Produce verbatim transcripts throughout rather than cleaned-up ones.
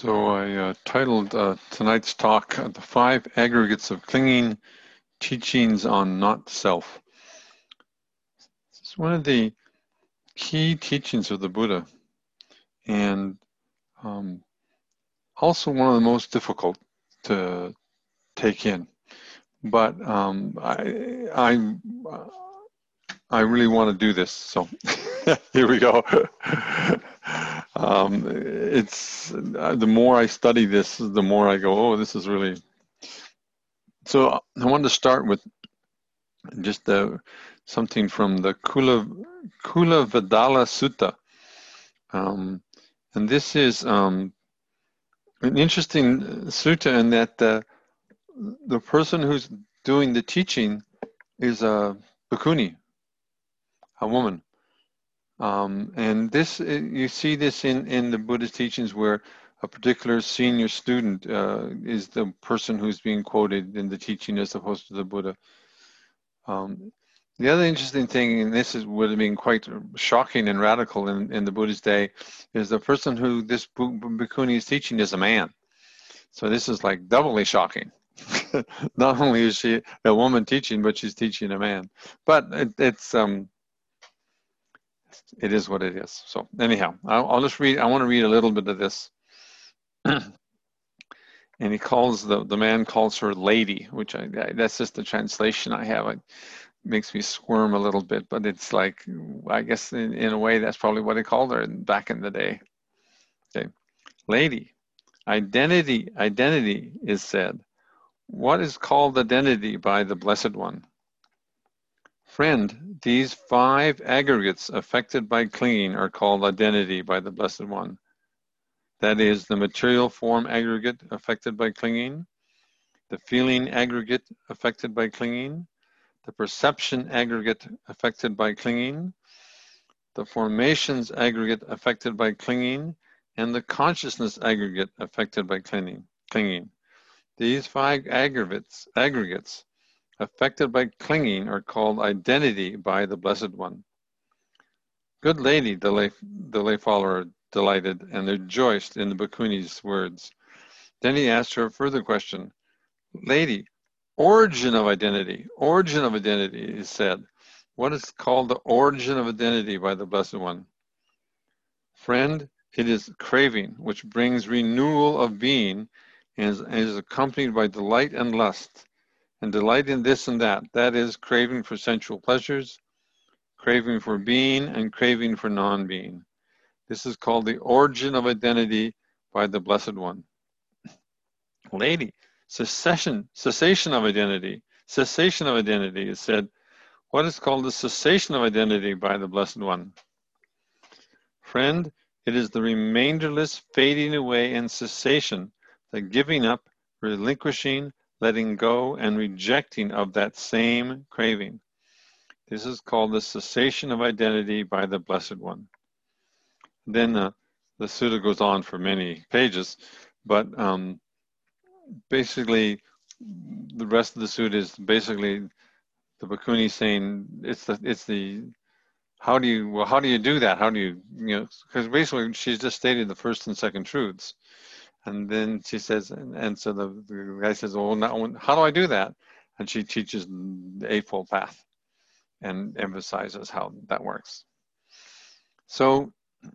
So I uh, titled uh, tonight's talk, uh, The Five Aggregates of Clinging, Teachings on Not Self. It's one of the key teachings of the Buddha, and um, also one of the most difficult to take in. But um, I, I, I really want to do this, so here we go. um, it's uh, the more I study this, the more I go, oh, this is really. So I wanted to start with just uh, something from the Kula, Kula Vedala Sutta. Um, and this is um, an interesting sutta in that uh, the person who's doing the teaching is a bhikkhuni, a woman. Um, and this, you see this in, in the Buddhist teachings where a particular senior student uh, is the person who's being quoted in the teaching as opposed to the Buddha. Um, the other interesting thing, and this is, would have been quite shocking and radical in, in the Buddhist day, is the person who this bhikkhuni is teaching is a man. So this is like doubly shocking. Not only is she a woman teaching, but she's teaching a man. But it, it's um, it is what it is. So anyhow, I'll, I'll just read. I want to read a little bit of this. And he calls the the man calls her lady, which I, that's just the translation I have. I, makes me squirm a little bit, but it's like, I guess in, in a way, that's probably what they called her back in the day. Okay. Lady, identity, identity is said. What is called identity by the Blessed One? Friend, these five aggregates affected by clinging are called identity by the Blessed One. That is, the material form aggregate affected by clinging, the feeling aggregate affected by clinging, the perception aggregate affected by clinging, the formations aggregate affected by clinging, and the consciousness aggregate affected by clinging. clinging. These five aggregates, aggregates affected by clinging are called identity by the Blessed One. Good lady, the lay, the lay follower delighted and rejoiced in the bhikkhuni's words. Then he asked her a further question. Lady, origin of identity, origin of identity is said. What is called the origin of identity by the Blessed One? Friend, it is craving, which brings renewal of being and is, and is accompanied by delight and lust, and delight in this and that. That is craving for sensual pleasures, craving for being, and craving for non-being. This is called the origin of identity by the Blessed One. Lady, cessation, cessation of identity, cessation of identity is said. What is called the cessation of identity by the Blessed One? Friend, it is the remainderless fading away and cessation, the giving up, relinquishing, letting go, and rejecting of that same craving. This is called the cessation of identity by the Blessed One. Then uh, the sutta goes on for many pages, but um, basically the rest of the sutta is basically the bhikkhuni saying it's the it's the how do you well how do you do that how do you you know because basically she's just stated the first and second truths, and then she says and, and so the, the guy says, well, now, how do I do that? And she teaches the Eightfold Path and emphasizes how that works. So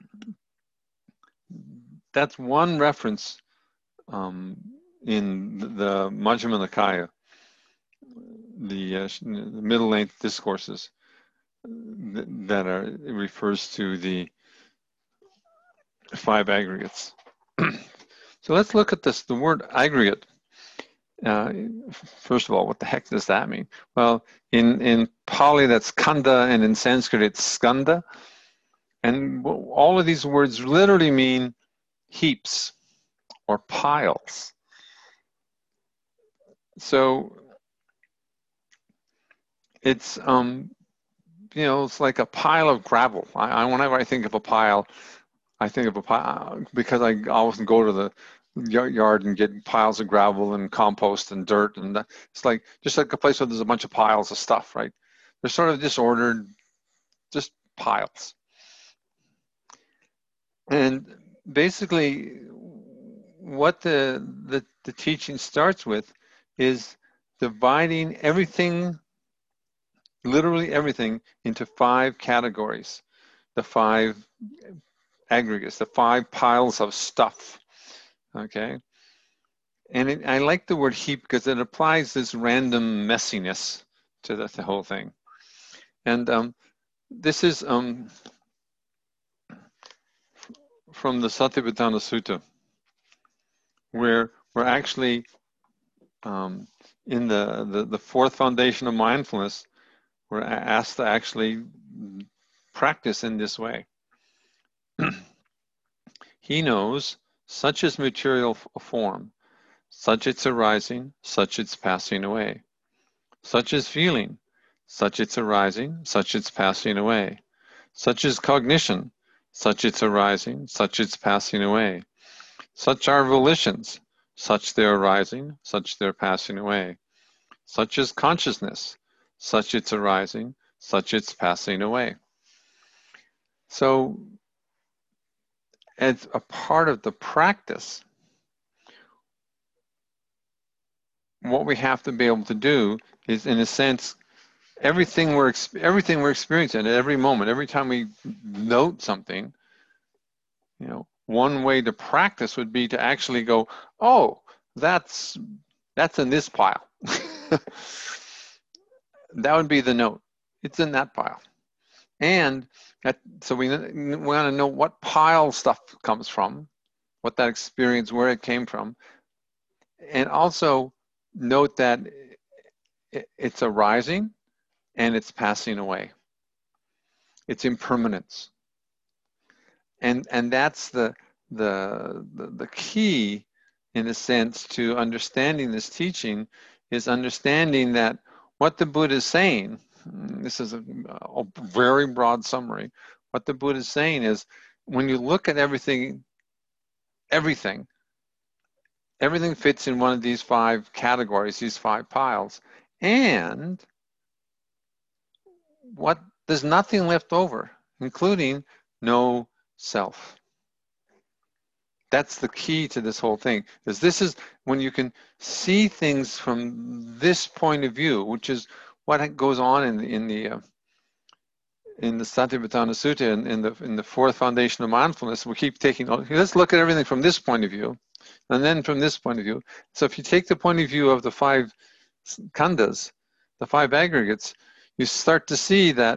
that's one reference um, in the Majjhima Nikaya, the, uh, the middle length discourses that are it refers to the five aggregates. So let's look at this. The word aggregate. Uh, first of all, what the heck does that mean? Well, in in Pali that's kanda, and in Sanskrit it's skanda, and all of these words literally mean heaps or piles. So it's um, you know, it's like a pile of gravel. I, I whenever I think of a pile, I think of a pile because I always go to the yard and get piles of gravel and compost and dirt, and that, it's like just like a place where there's a bunch of piles of stuff, right? They're sort of disordered, just piles. And basically, what the, the, the teaching starts with is dividing everything, literally everything, into five categories, the five aggregates, the five piles of stuff, okay? And it, I like the word heap because it applies this random messiness to the, the whole thing. And um, this is um, from the Satipatthana Sutta, where we're actually um, in the, the, the fourth foundation of mindfulness, we're asked to actually practice in this way. He knows such is material form, such its arising, such its passing away. Such is feeling, such its arising, such its passing away. Such is cognition, such its arising, such its passing away. Such are volitions, such their arising, such their passing away. Such is consciousness, such its arising, such its passing away. So, as a part of the practice, what we have to be able to do is, in a sense, everything we're everything we're experiencing at every moment, every time we note something, you know, one way to practice would be to actually go, oh, that's that's in this pile. That would be the note. It's in that pile. And that, so we, we want to know what pile stuff comes from, what that experience, where it came from. And also note that it's arising and it's passing away. It's impermanence. And, and that's the, the, the, the key, in a sense, to understanding this teaching, is understanding that what the Buddha is saying, this is a, a very broad summary, what the Buddha is saying is, when you look at everything, everything, everything fits in one of these five categories, these five piles, and what there's nothing left over, including no self. That's the key to this whole thing, is this is when you can see things from this point of view, which is what goes on in the in the uh, in the Satipatthana Sutta, in, in the in the fourth foundation of mindfulness. We keep taking, let's look at everything from this point of view, and then from this point of view. So if you take the point of view of the five khandhas, the five aggregates, you start to see that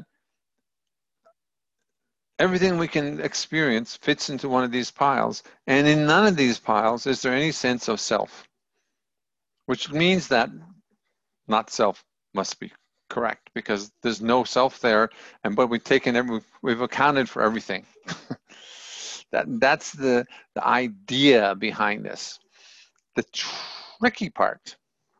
everything we can experience fits into one of these piles, and in none of these piles is there any sense of self, which means that not self must be correct, because there's no self there, and but we've taken every, we've accounted for everything. that that's the the idea behind this. The tricky part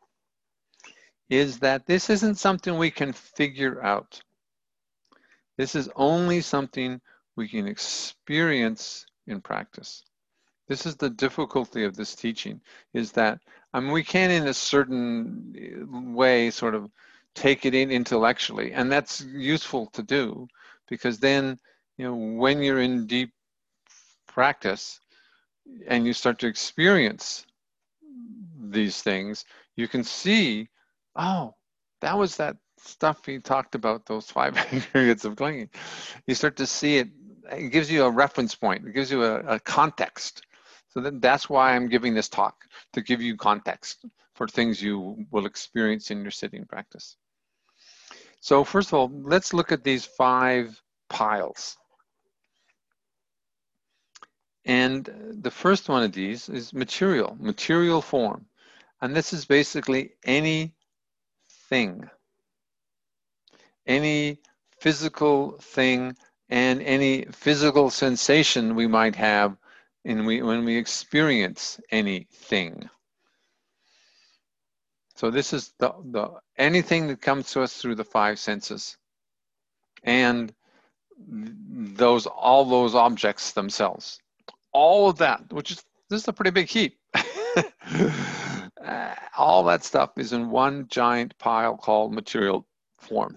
is that this isn't something we can figure out. This is only something we can experience in practice. This is the difficulty of this teaching, is that, I mean, we can in a certain way sort of take it in intellectually, and that's useful to do, because then, you know, when you're in deep practice and you start to experience these things, you can see, oh, that was that stuff he talked about, those five aggregates of clinging. You start to see it, it gives you a reference point, it gives you a, a context. So then that's why I'm giving this talk, to give you context for things you will experience in your sitting practice. So first of all, let's look at these five piles. And the first one of these is material, material form. And this is basically any thing, any physical thing, and any physical sensation we might have in we, when we experience anything. So this is the, the anything that comes to us through the five senses, and those all those objects themselves, all of that, which is this is a pretty big heap. uh, all that stuff is in one giant pile called material form.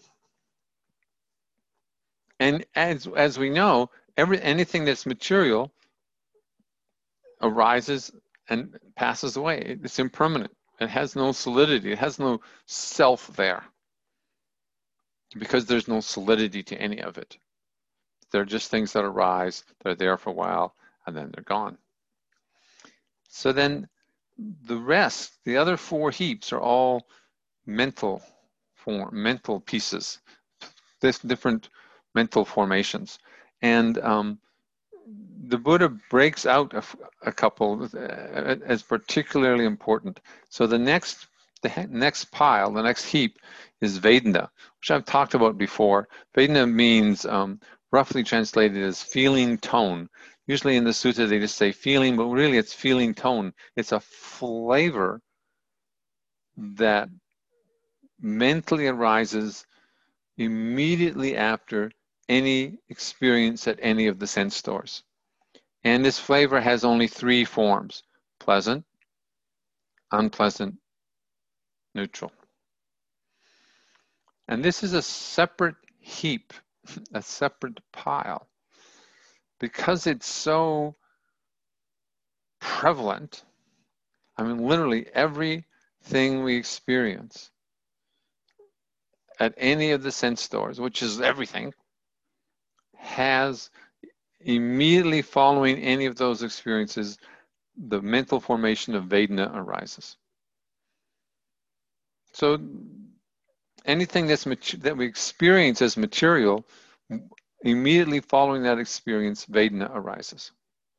And as as we know, every anything that's material arises and passes away. It's impermanent. It has no solidity. It has no self there, because there's no solidity to any of it. They're just things that arise, they're there for a while, and then they're gone. So then the rest, the other four heaps, are all mental form, mental pieces, this different mental formations. And um, the Buddha breaks out a, a couple as particularly important. So the next, the next pile, the next heap is Vedana, which I've talked about before. Vedana means um, roughly translated as feeling tone. Usually in the sutta they just say feeling, but really it's feeling tone. It's a flavor that mentally arises immediately after any experience at any of the sense stores. And this flavor has only three forms: pleasant, unpleasant, neutral. And this is a separate heap, a separate pile, because it's so prevalent. I mean, literally everything we experience at any of the sense stores, which is everything, has immediately following any of those experiences, the mental formation of Vedana arises. So anything that's that we experience as material, immediately following that experience, Vedana arises.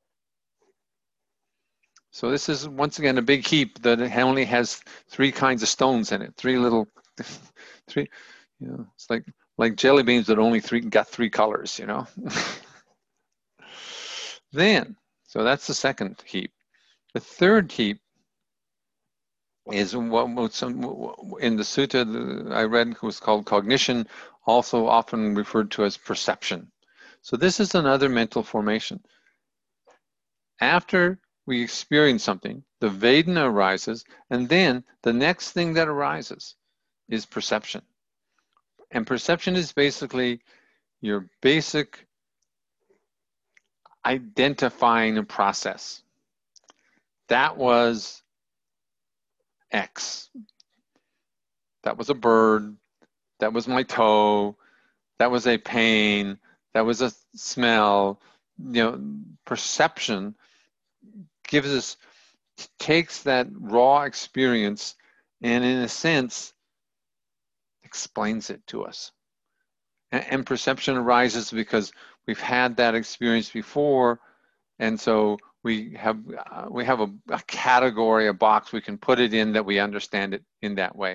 So this is, once again, a big heap that only has three kinds of stones in it, three little, three, you know, it's like, like jelly beans that only three got three colors, you know. Then, so that's the second heap. The third heap is what some in the sutta I read was called cognition, also often referred to as perception. So this is another mental formation. After we experience something, the Vedana arises, and then the next thing that arises is perception. And perception is basically your basic identifying a process. That was X. That was a bird. That was my toe. That was a pain. That was a smell. You know, perception gives us, takes that raw experience and in a sense explains it to us. And, and perception arises because we've had that experience before, and so we have uh, we have a, a category, a box we can put it in that we understand it in that way.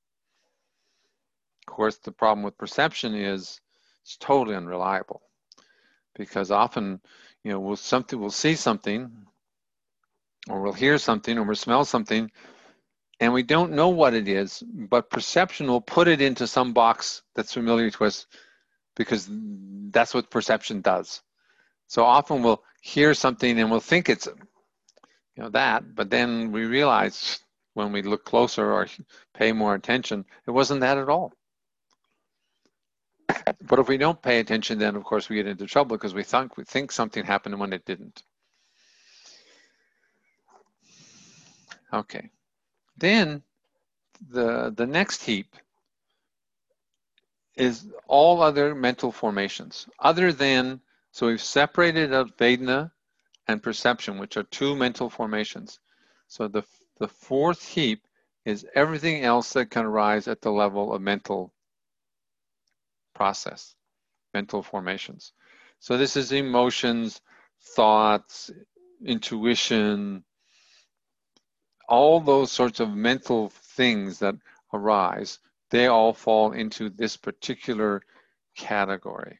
Of course, the problem with perception is it's totally unreliable, because often, you know, we'll something we'll see something, or we'll hear something, or we'll smell something, and we don't know what it is, but perception will put it into some box that's familiar to us, because that's what perception does. So often we'll hear something and we'll think it's, you know, that, but then we realize when we look closer or pay more attention, it wasn't that at all. But if we don't pay attention, then of course we get into trouble, because we think we think something happened when it didn't. Okay. Then the the next heap is all other mental formations, other than, so we've separated out Vedana and perception, which are two mental formations. So the the fourth heap is everything else that can arise at the level of mental process, mental formations. So this is emotions, thoughts, intuition, all those sorts of mental things that arise, they all fall into this particular category.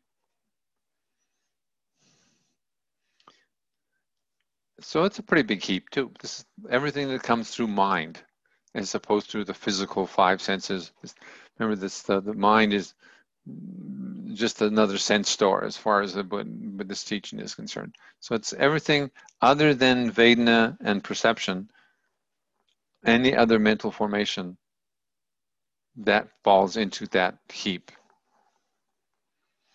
So it's a pretty big heap too. This is everything that comes through mind, as opposed to the physical five senses. Remember, this the, the mind is just another sense store as far as the Buddhist teaching is concerned. So it's everything other than Vedana and perception, any other mental formation that falls into that heap.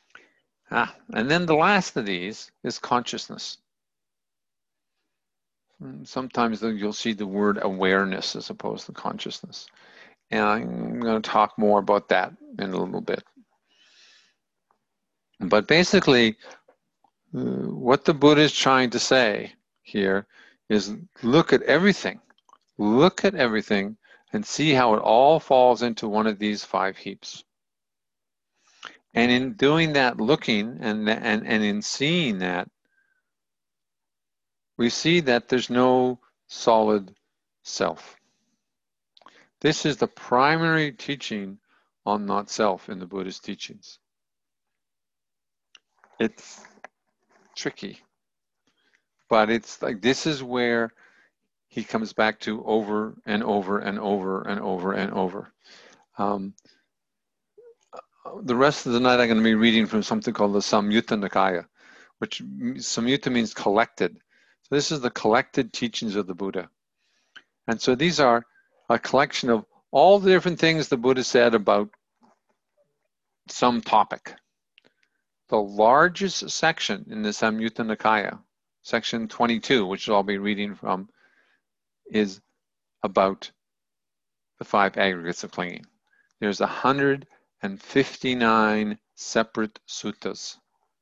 Ah, and then the last of these is consciousness. Sometimes you'll see the word awareness as opposed to consciousness. And I'm going to talk more about that in a little bit. But basically, uh, what the Buddha is trying to say here is look at everything. Look at everything and see how it all falls into one of these five heaps. And in doing that, looking and, and, and in seeing that, we see that there's no solid self. This is the primary teaching on not self in the Buddhist teachings. It's tricky, but it's like this is where he comes back to over and over and over and over and over. Um, the rest of the night I'm going to be reading from something called the Samyutta Nikaya, which Samyutta means collected. So this is the collected teachings of the Buddha. And so these are a collection of all the different things the Buddha said about some topic. The largest section in the Samyutta Nikaya, section twenty-two, which I'll be reading from, is about the five aggregates of clinging. There's one hundred fifty-nine separate suttas,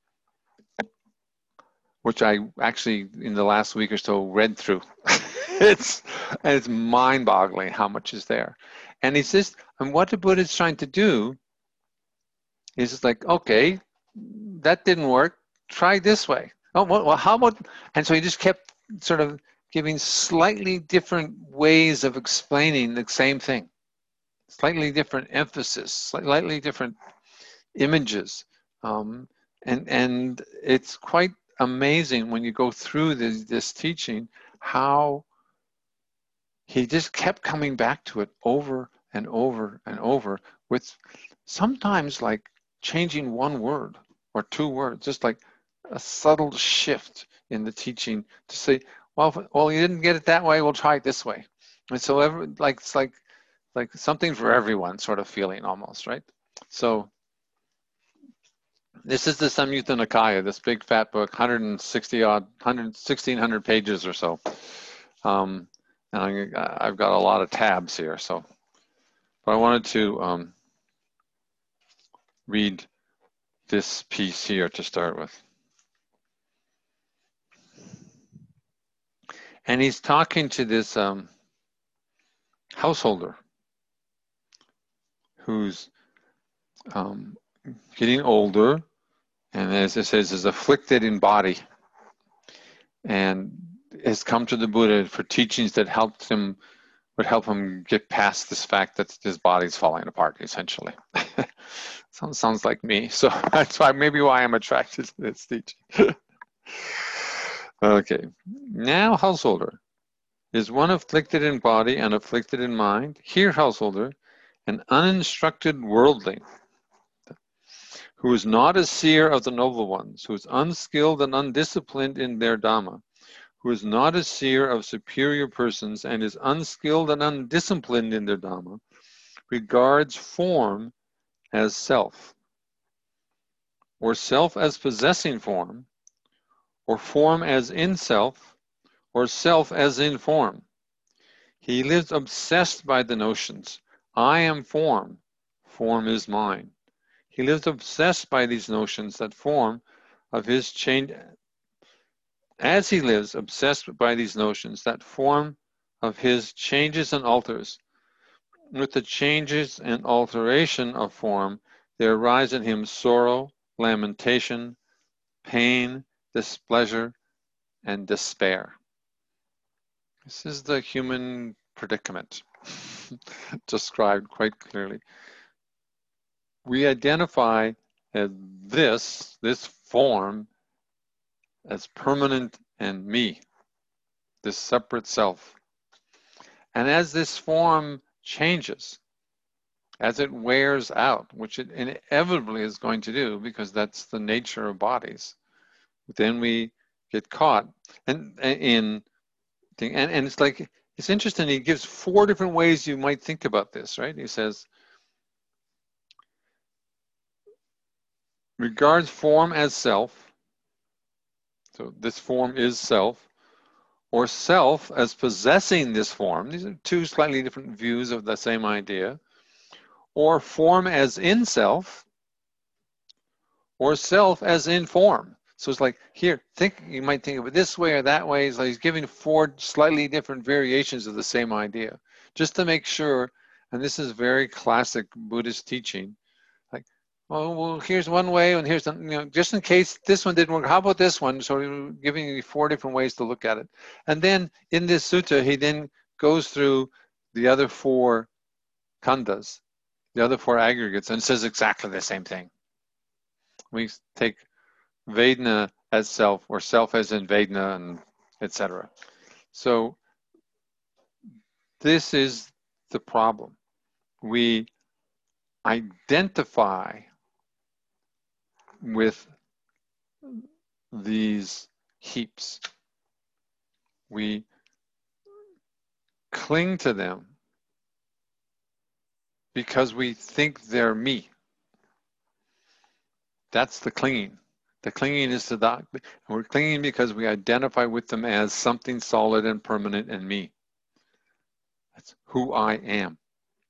which I actually, in the last week or so, read through. it's and it's mind-boggling how much is there. And it's just, and what the Buddha is trying to do is it's like, okay, that didn't work. Try this way. Oh, well, how about? And so he just kept sort of giving slightly different ways of explaining the same thing, slightly different emphasis, slightly different images, um, and and it's quite amazing when you go through this, this teaching how he just kept coming back to it over and over and over, with sometimes like changing one word or two words, just like a subtle shift in the teaching to say, well, well, you didn't get it that way, we'll try it this way. And so every, like it's like like something for everyone sort of feeling almost, right? So this is the Samyutta Nikaya, this big fat book, one hundred sixty odd, one hundred, sixteen hundred pages or so. Um, and I, I've got a lot of tabs here, so. But I wanted to um, read this piece here to start with. And he's talking to this um, householder who's um, getting older, and as it says, is afflicted in body, and has come to the Buddha for teachings that helped him, would help him get past this fact that his body's falling apart, essentially. sounds, sounds like me, so that's why maybe why I'm attracted to this teaching. Okay, now householder, is one afflicted in body and afflicted in mind. Hear, householder, an uninstructed worldling, who is not a seer of the noble ones, who is unskilled and undisciplined in their Dhamma, who is not a seer of superior persons and is unskilled and undisciplined in their Dhamma, regards form as self, or self as possessing form, or form as in self, or self as in form. He lives obsessed by the notions, I am form, form is mine. He lives obsessed by these notions that form of his change. As he lives obsessed by these notions, that form of his changes and alters. With the changes and alteration of form, there arise in him sorrow, lamentation, pain, displeasure, and despair. This is the human predicament, described quite clearly. We identify as this, this form, as permanent and me, this separate self. And as this form changes, as it wears out, which it inevitably is going to do because that's the nature of bodies, then we get caught and in and, and it's like, it's interesting, he gives four different ways you might think about this, right? He says, regards form as self, so this form is self, or self as possessing this form. These are two slightly different views of the same idea. Or form as in self, or self as in form. So it's like, here, think, you might think of it this way or that way. It's like he's giving four slightly different variations of the same idea, just to make sure, and this is very classic Buddhist teaching, like, oh, well, here's one way, and here's, you know, just in case this one didn't work, how about this one? So we're giving you four different ways to look at it. And then in this sutta, he then goes through the other four khandhas, the other four aggregates, and says exactly the same thing. We take Vedana as self, or self as in Vedana, and et cetera. So this is the problem. We identify with these heaps. We cling to them because we think they're me. That's the clinging. The clinging is to that. We're clinging because we identify with them as something solid and permanent and me. That's who I am.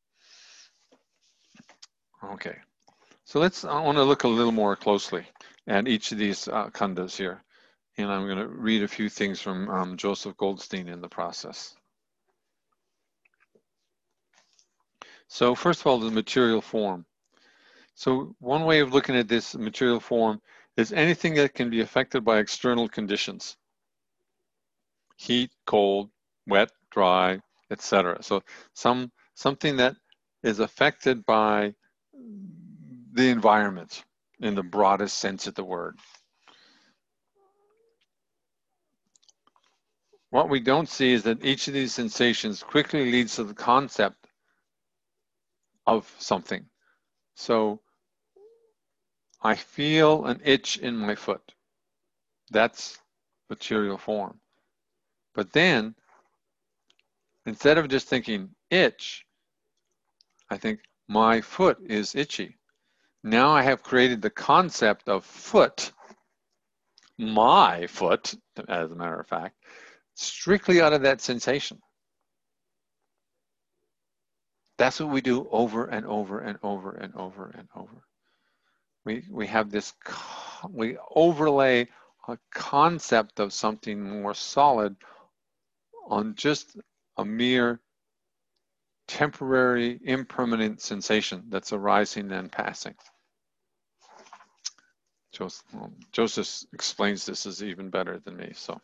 Okay, so let's, I want to look a little more closely at each of these uh, khandhas here. And I'm going to read a few things from um, Joseph Goldstein in the process. So first of all, the material form. So one way of looking at this material form is anything that can be affected by external conditions. Heat, cold, wet, dry, et cetera. So some something that is affected by the environment in the broadest sense of the word. What we don't see is that each of these sensations quickly leads to the concept of something. So I feel an itch in my foot. That's material form. But then, instead of just thinking itch, I think my foot is itchy. Now I have created the concept of foot, my foot, as a matter of fact, strictly out of that sensation. That's what we do over and over and over and over and over. We, we have this, we overlay a concept of something more solid on just a mere temporary, impermanent sensation that's arising and passing. Joseph, well, Joseph explains this as even better than me, so.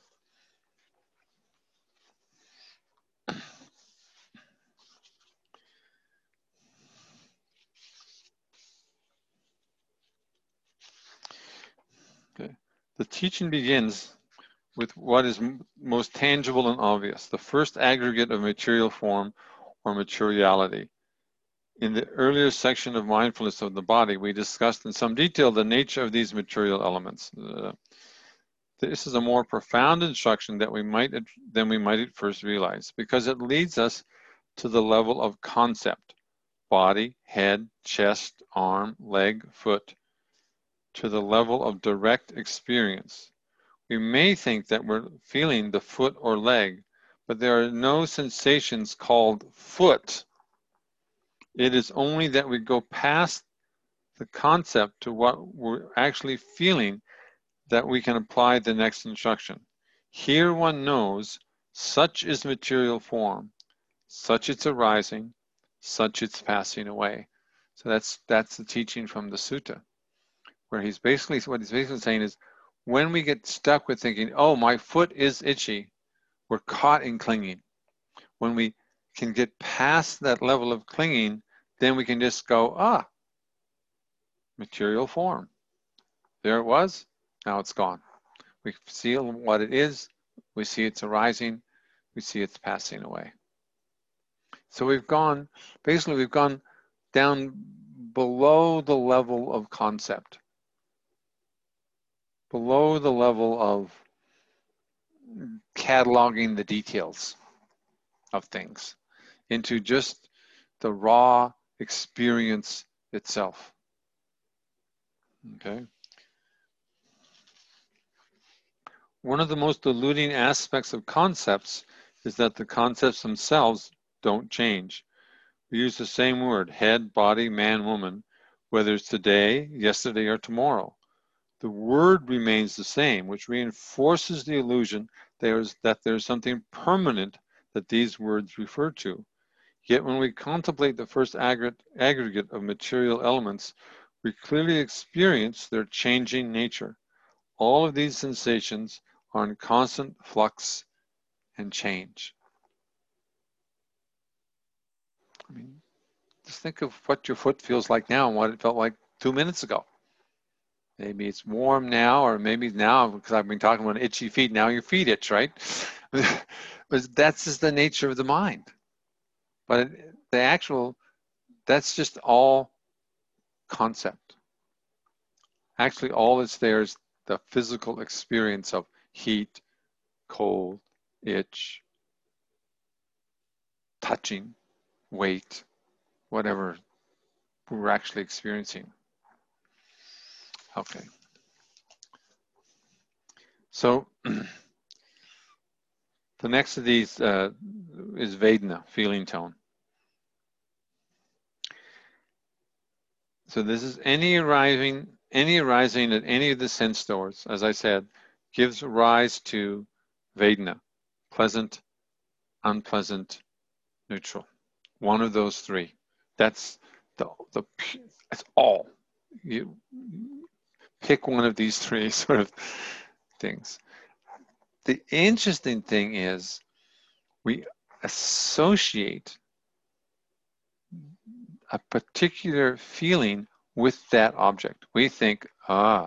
Okay. The teaching begins with what is most tangible and obvious, the first aggregate of material form or materiality. In the earlier section of mindfulness of the body, we discussed in some detail the nature of these material elements. Uh, this is a more profound instruction that we might than we might at first realize, because it leads us to the level of concept: body, head, chest, arm, leg, foot, to the level of direct experience. We may think that we're feeling the foot or leg, but there are no sensations called foot. It is only that we go past the concept to what we're actually feeling that we can apply the next instruction. Here one knows such is material form, such its arising, such its passing away. So that's that's the teaching from the sutta, where he's basically, what he's basically saying is, when we get stuck with thinking, oh, my foot is itchy, we're caught in clinging. When we can get past that level of clinging, then we can just go, ah, material form. There it was, now it's gone. We see what it is, we see it's arising, we see it's passing away. So we've gone, basically we've gone down below the level of concept, below the level of cataloging the details of things, into just the raw experience itself. Okay. one of the most deluding aspects of concepts is that the concepts themselves don't change. We use the same word, head, body, man, woman, whether it's today, yesterday, or tomorrow. The word remains the same, which reinforces the illusion there's, that there's something permanent that these words refer to. Yet when we contemplate the first aggregate of material elements, we clearly experience their changing nature. All of these sensations are in constant flux and change. I mean, just think of what your foot feels like now and what it felt like two minutes ago. Maybe it's warm now, or maybe now, because I've been talking about itchy feet, now your feet itch, right? But that's just the nature of the mind. But the actual, that's just all concept. Actually, all that's there is the physical experience of heat, cold, itch, touching, weight, whatever we're actually experiencing. Okay. So the next of these uh, is Vedana, feeling tone. So this is any arising, any arising at any of the sense doors, as I said, gives rise to Vedana, pleasant, unpleasant, neutral. One of those three. That's the, the that's all. You pick one of these three sort of things. The interesting thing is we associate a particular feeling with that object. We think, ah,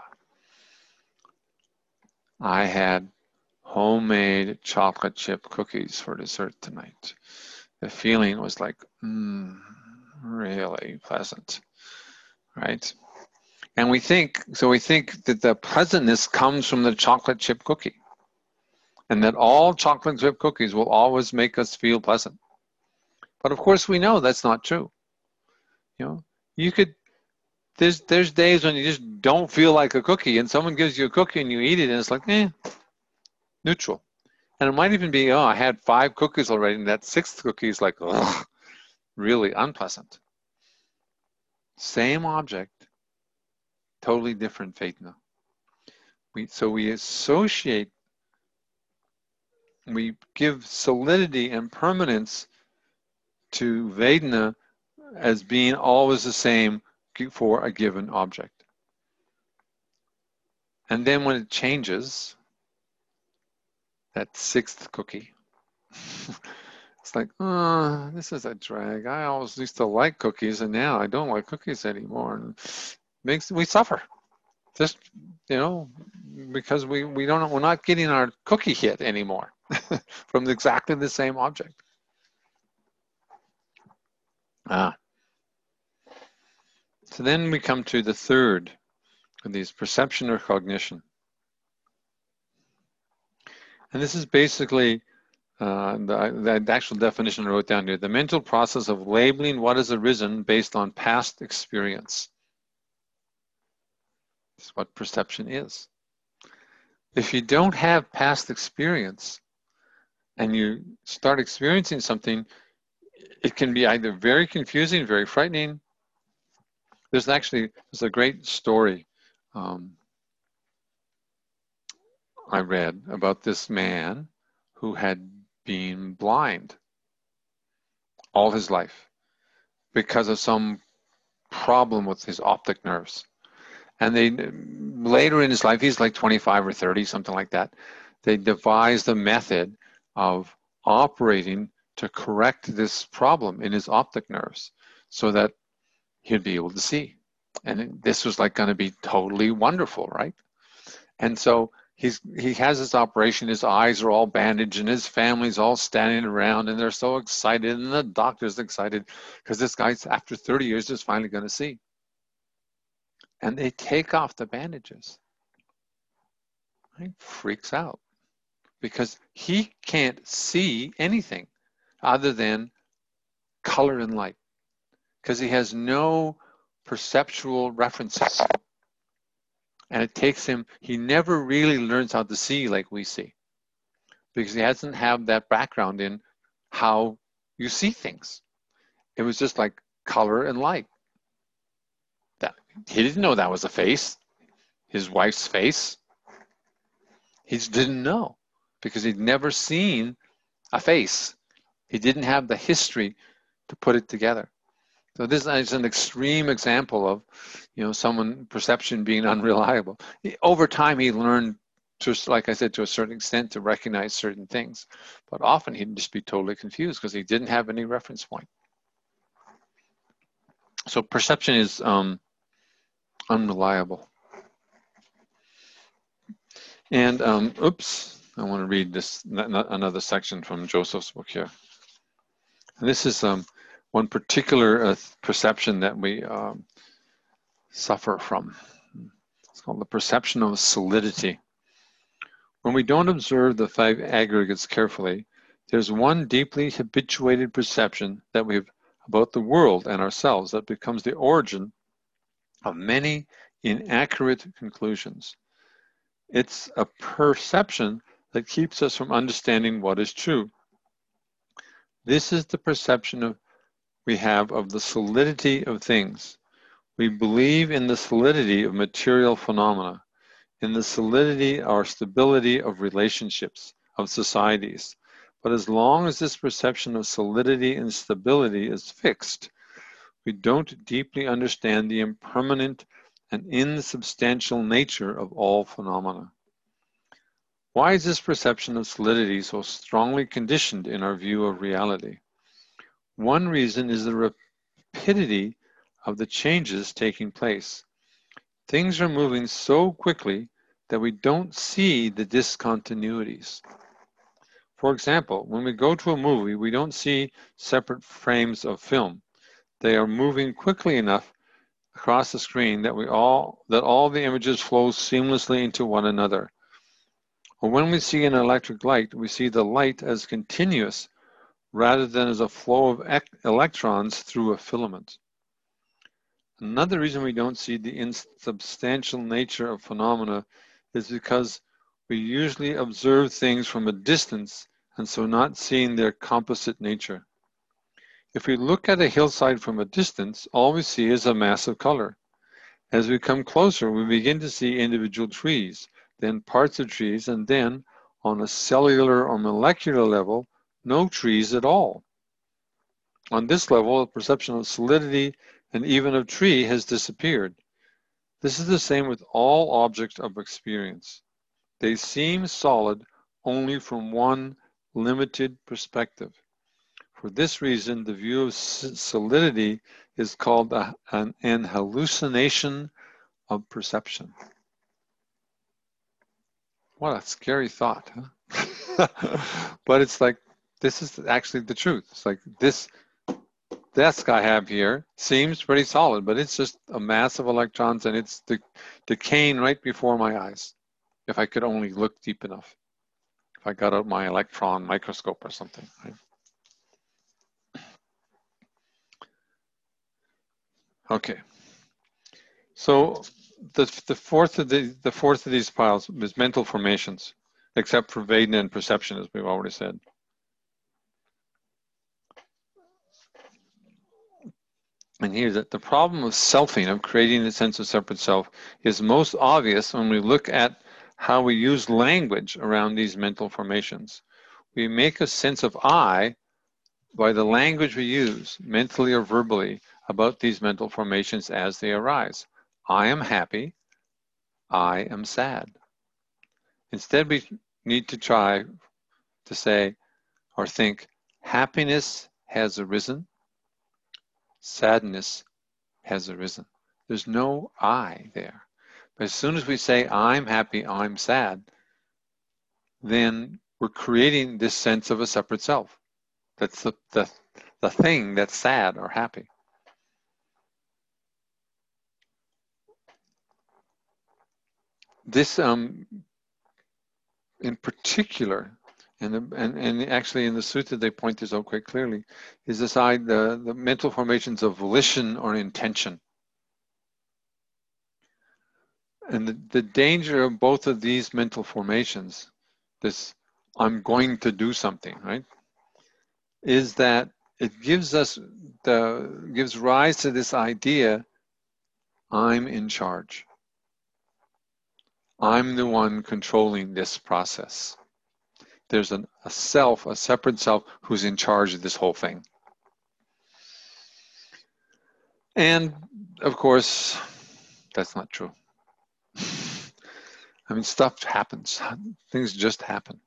I had homemade chocolate chip cookies for dessert tonight. The feeling was like, mm, really pleasant, right? And we think, so we think that the pleasantness comes from the chocolate chip cookie, and that all chocolate chip cookies will always make us feel pleasant. But of course we know that's not true. You know, you could, there's, there's days when you just don't feel like a cookie, and someone gives you a cookie and you eat it and it's like, eh, neutral. And it might even be, oh, I had five cookies already, and that sixth cookie is like, ugh, really unpleasant. Same object, totally different Vedana. We, so we associate, we give solidity and permanence to Vedana as being always the same for a given object. And then when it changes, that sixth cookie, it's like, oh, this is a drag. I always used to like cookies, and now I don't like cookies anymore. And makes we suffer, just you know, because we we don't we're not getting our cookie hit anymore from exactly the same object. Ah, so then we come to the third of these, perception or cognition, and this is basically uh, the, the actual definition I wrote down here: the mental process of labeling what has arisen based on past experience. That's what perception is. If you don't have past experience and you start experiencing something, it can be either very confusing, very frightening. There's actually, there's a great story um, I read about this man who had been blind all his life because of some problem with his optic nerves. And they, later in his life, he's like twenty-five or thirty, something like that, they devised a method of operating to correct this problem in his optic nerves so that he'd be able to see. And this was like going to be totally wonderful, right? And so he's he has this operation, his eyes are all bandaged and his family's all standing around and they're so excited and the doctor's excited because this guy's after thirty years is finally going to see. And they take off the bandages. He freaks out because he can't see anything other than color and light because he has no perceptual references. And it takes him, he never really learns how to see like we see, because he hasn't had that background in how you see things. It was just like color and light. That, he didn't know that was a face, his wife's face. He just didn't know because he'd never seen a face. He didn't have the history to put it together. So this is an extreme example of, you know, someone perception being unreliable. He, over time, he learned, to, like I said, to a certain extent, to recognize certain things, but often he'd just be totally confused because he didn't have any reference point. So perception is um, unreliable. And um, oops, I want to read this another section from Joseph's book here. And this is um, one particular uh, perception that we um, suffer from. It's called the perception of solidity. When we don't observe the five aggregates carefully, there's one deeply habituated perception that we have about the world and ourselves that becomes the origin of many inaccurate conclusions. It's a perception that keeps us from understanding what is true. This is the perception of, we have of the solidity of things. We believe in the solidity of material phenomena, in the solidity or stability of relationships, of societies. But as long as this perception of solidity and stability is fixed, we don't deeply understand the impermanent and insubstantial nature of all phenomena. Why is this perception of solidity so strongly conditioned in our view of reality? One reason is the rapidity of the changes taking place. Things are moving so quickly that we don't see the discontinuities. For example, when we go to a movie, we don't see separate frames of film. They are moving quickly enough across the screen that we all that all the images flow seamlessly into one another. Or when we see an electric light, we see the light as continuous rather than as a flow of electrons through a filament. Another reason we don't see the insubstantial nature of phenomena is because we usually observe things from a distance and so not seeing their composite nature. If we look at a hillside from a distance, all we see is a mass of color. As we come closer, we begin to see individual trees, then parts of trees, and then, on a cellular or molecular level, no trees at all. On this level, the perception of solidity and even of tree has disappeared. This is the same with all objects of experience. They seem solid only from one limited perspective. For this reason, the view of solidity is called a, an, an hallucination of perception. What a scary thought, huh? But it's like, this is actually the truth. It's like this desk I have here seems pretty solid, but it's just a mass of electrons and it's de decaying right before my eyes. If I could only look deep enough. If I got out my electron microscope or something, right? Okay. So the the fourth of the the fourth of these piles is mental formations, except for Vedana and perception, as we've already said. And here's that the problem of selfing, of creating a sense of separate self, is most obvious when we look at how we use language around these mental formations. We make a sense of I by the language we use, mentally or verbally, about these mental formations as they arise. I am happy. I am sad. Instead, we need to try to say or think, happiness has arisen. Sadness has arisen. There's no I there. But as soon as we say, I'm happy, I'm sad, then we're creating this sense of a separate self. That's the, the, the thing that's sad or happy. This, um, in particular, and, the, and, and actually in the sutta they point this out quite clearly, is this I, the, the mental formations of volition or intention. And the, the danger of both of these mental formations, this I'm going to do something, right, is that it gives us the gives rise to this idea, I'm in charge. I'm the one controlling this process. There's an, a self, a separate self, who's in charge of this whole thing. And of course, that's not true. I mean, stuff happens. Things just happen.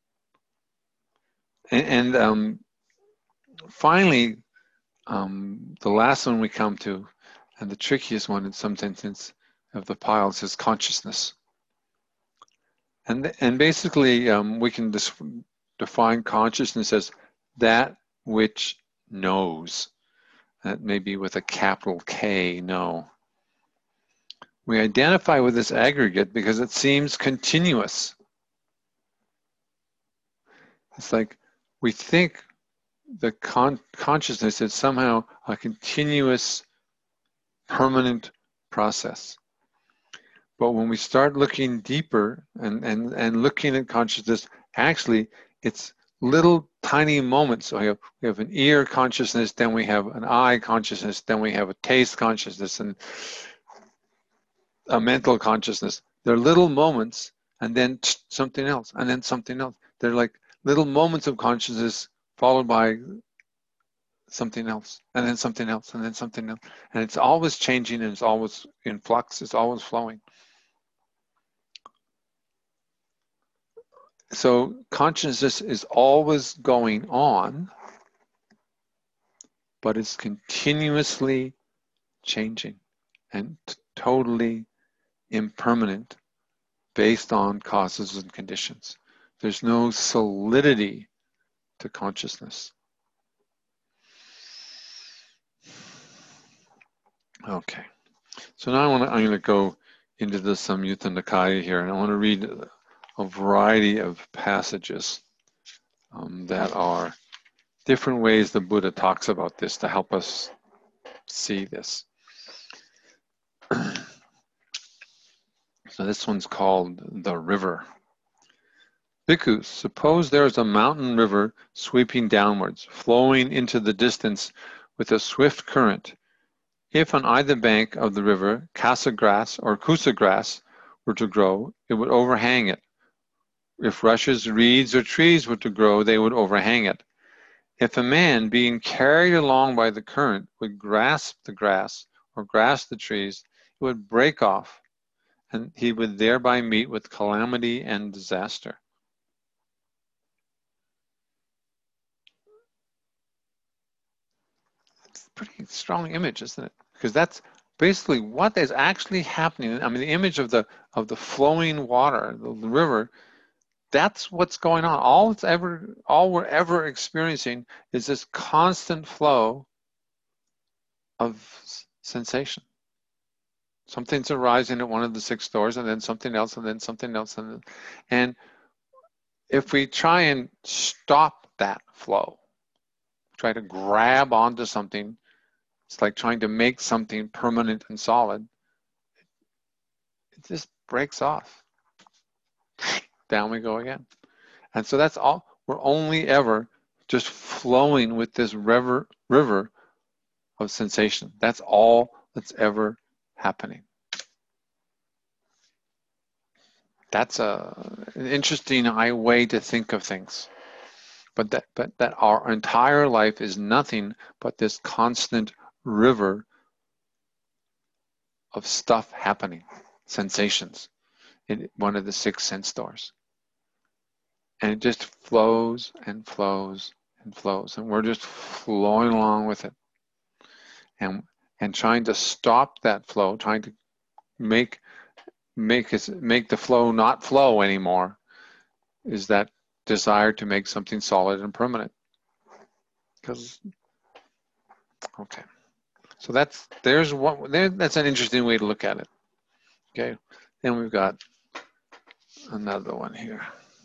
And, and um, finally, um, the last one we come to, and the trickiest one in some sense of the piles, is consciousness. And, and basically, um, we can dis- define consciousness as that which knows. That may be with a capital K, know. We identify with this aggregate because it seems continuous. It's like we think the con consciousness is somehow a continuous, permanent process. But when we start looking deeper and, and, and looking at consciousness, actually, it's little tiny moments. So we have, we have an ear consciousness, then we have an eye consciousness, then we have a taste consciousness, and a mental consciousness. They're little moments, and then something else, and then something else. They're like little moments of consciousness followed by something else, and then something else, and then something else. And it's always changing, and it's always in flux, it's always flowing. So consciousness is always going on, but it's continuously changing and totally impermanent based on causes and conditions. There's no solidity to consciousness. Okay, so now I want to, I'm going to go into the Samyutta Nikaya here, and I want to read a variety of passages um, that are different ways the Buddha talks about this to help us see this. So this one's called The River. Bhikkhus, suppose there is a mountain river sweeping downwards, flowing into the distance with a swift current. If on either bank of the river casa grass or kusa grass were to grow, it would overhang it. If rushes, reeds, or trees were to grow, they would overhang it. If a man, being carried along by the current, would grasp the grass or grasp the trees, it would break off, and he would thereby meet with calamity and disaster. It's a pretty strong image, isn't it? Because that's basically what is actually happening. I mean, the image of the of the flowing water, the, the river, that's what's going on. All it's ever, all we're ever experiencing is this constant flow of sensation. Something's arising at one of the six doors, and then something else, and then something else, and then, and if we try and stop that flow, try to grab onto something, it's like trying to make something permanent and solid. It just breaks off. Down we go again. And so that's all. We're only ever just flowing with this river, river of sensation. That's all that's ever happening. That's a, an interesting way to think of things. But that, but that our entire life is nothing but this constant river of stuff happening, sensations, in one of the six sense doors. And it just flows and flows and flows. And we're just flowing along with it. And, and trying to stop that flow, trying to make make it, make the flow not flow anymore, is that desire to make something solid and permanent. Because, okay, so that's there's one there, that's an interesting way to look at it. Okay, then we've got another one here.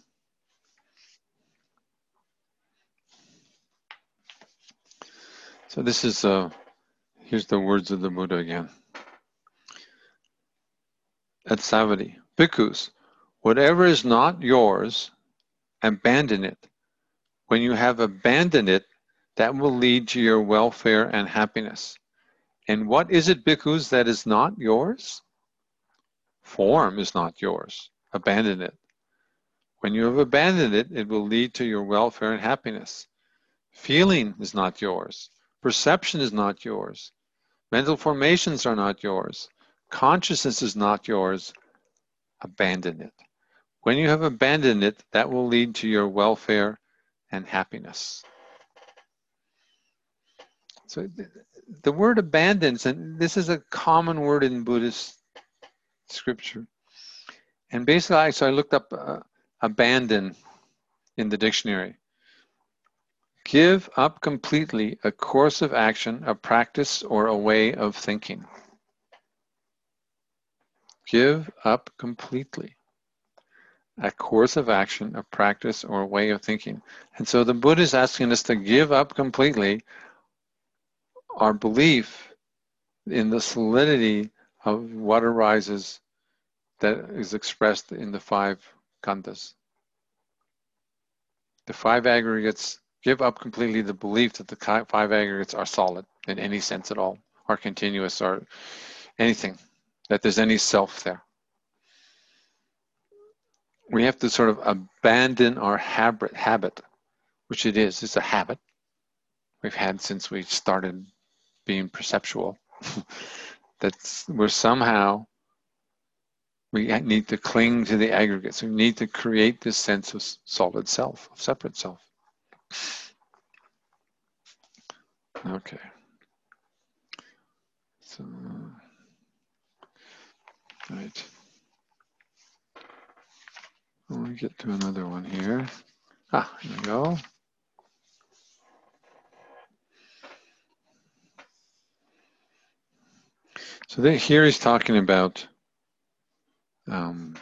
So this is uh here's the words of the Buddha again. at Savatthi. Bhikkhus, whatever is not yours, abandon it. When you have abandoned it, that will lead to your welfare and happiness. And what is it, bhikkhus, that is not yours? Form is not yours. Abandon it. When you have abandoned it, it will lead to your welfare and happiness. Feeling is not yours. Perception is not yours. Mental formations are not yours. Consciousness is not yours. Abandon it. When you have abandoned it, that will lead to your welfare and happiness. So the word abandons, and this is a common word in Buddhist scripture. And basically, so I looked up uh, abandon in the dictionary. Give up completely a course of action, a practice, or a way of thinking. Give up completely a course of action, a practice, or a way of thinking. And so the Buddha is asking us to give up completely our belief in the solidity of what arises that is expressed in the five khandhas. The five aggregates, give up completely the belief that the five aggregates are solid in any sense at all, are continuous, or anything, that there's any self there. We have to sort of abandon our habit, habit, which it is, it's a habit we've had since we started being perceptual. That's we're somehow, we need to cling to the aggregates. We need to create this sense of solid self, of separate self. Okay. So, right. Let me get to another one here. Ah, here we go. So they, here he's talking about um,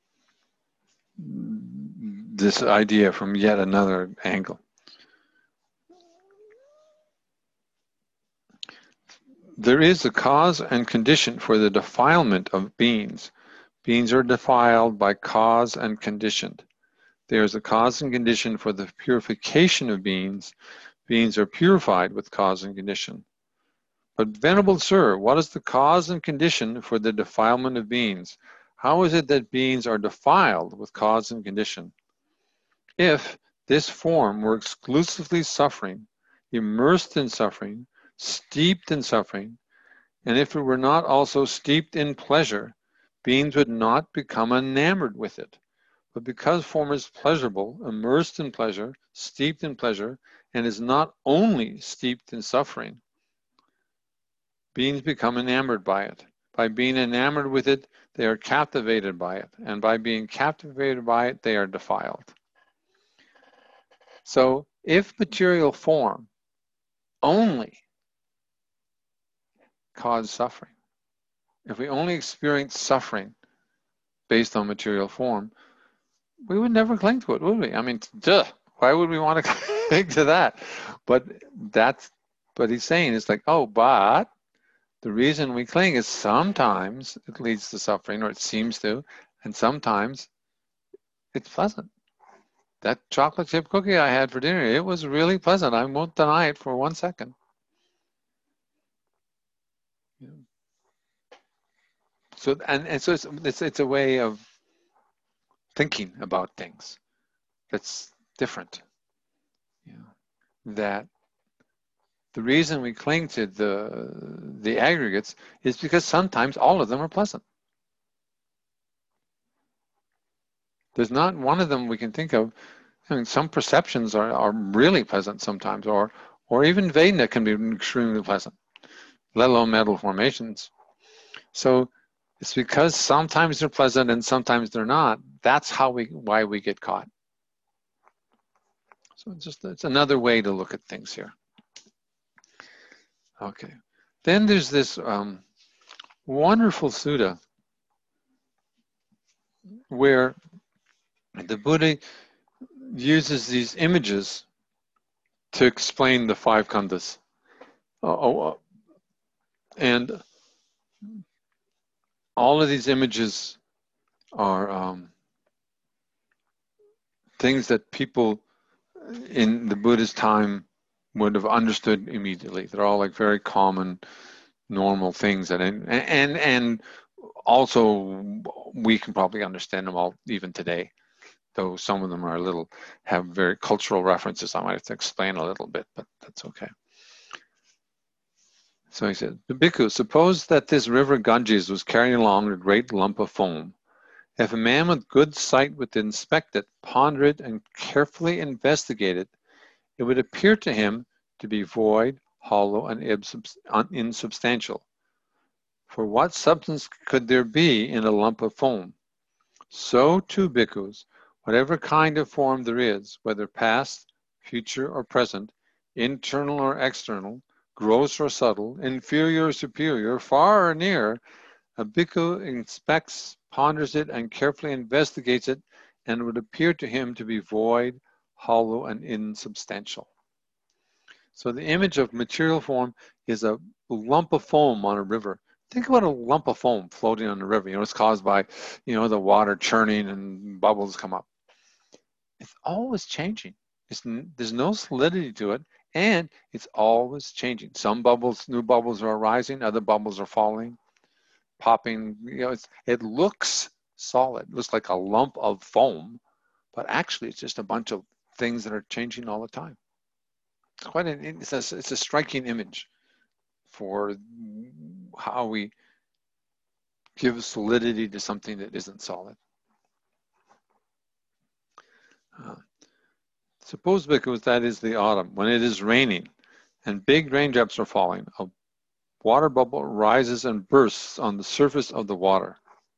this idea from yet another angle. There is a cause and condition for the defilement of beings. Beings are defiled by cause and condition. There is a cause and condition for the purification of beings. Beings are purified with cause and condition. But Venerable Sir, what is the cause and condition for the defilement of beings? How is it that beings are defiled with cause and condition? If this form were exclusively suffering, immersed in suffering, steeped in suffering, and if it were not also steeped in pleasure, beings would not become enamored with it. But because form is pleasurable, immersed in pleasure, steeped in pleasure, and is not only steeped in suffering, beings become enamored by it. By being enamored with it, they are captivated by it. And by being captivated by it, they are defiled. So if material form only caused suffering, if we only experience suffering based on material form, we would never cling to it, would we? I mean, duh, why would we want to cling to that? But that's what he's saying. It's like, oh, but the reason we cling is sometimes it leads to suffering, or it seems to, and sometimes it's pleasant. That chocolate chip cookie I had for dinner, it was really pleasant. I won't deny it for one second. So and, and so it's, it's it's a way of thinking about things that's different. You know, that the reason we cling to the the aggregates is because sometimes all of them are pleasant. There's not one of them we can think of. I mean, some perceptions are, are really pleasant sometimes, or or even Vedana can be extremely pleasant, let alone mental formations. So it's because sometimes they're pleasant and sometimes they're not. That's how we why we get caught. So it's just it's another way to look at things here. Okay. Then there's this um, wonderful sutta where the Buddha uses these images to explain the five khandhas. Oh, oh, and all of these images are um, things that people in the Buddhist time would have understood immediately. They're all like very common, normal things that, and and and also we can probably understand them all even today, though some of them are a little, have very cultural references. I might have to explain a little bit, but that's okay. So he said, the bhikkhu, suppose that this river Ganges was carrying along a great lump of foam. If a man with good sight would inspect it, ponder it, and carefully investigate it, it would appear to him to be void, hollow, and insubstantial. For what substance could there be in a lump of foam? So too, bhikkhus, whatever kind of form there is, whether past, future, or present, internal or external, gross or subtle, inferior or superior, far or near, a bhikkhu inspects, ponders it, and carefully investigates it, and it would appear to him to be void, hollow, and insubstantial. So the image of material form is a lump of foam on a river. Think about a lump of foam floating on the river. You know, it's caused by, you know, the water churning and bubbles come up. It's always changing. It's, there's no solidity to it, and it's always changing. Some bubbles, new bubbles are arising, other bubbles are falling, popping. You know, it's, it looks solid. It looks like a lump of foam, but actually it's just a bunch of things that are changing all the time. It's quite an, it's a, it's a striking image for how we give solidity to something that isn't solid. Uh, suppose, because that is the autumn, when it is raining and big raindrops are falling, a water bubble rises and bursts on the surface of the water.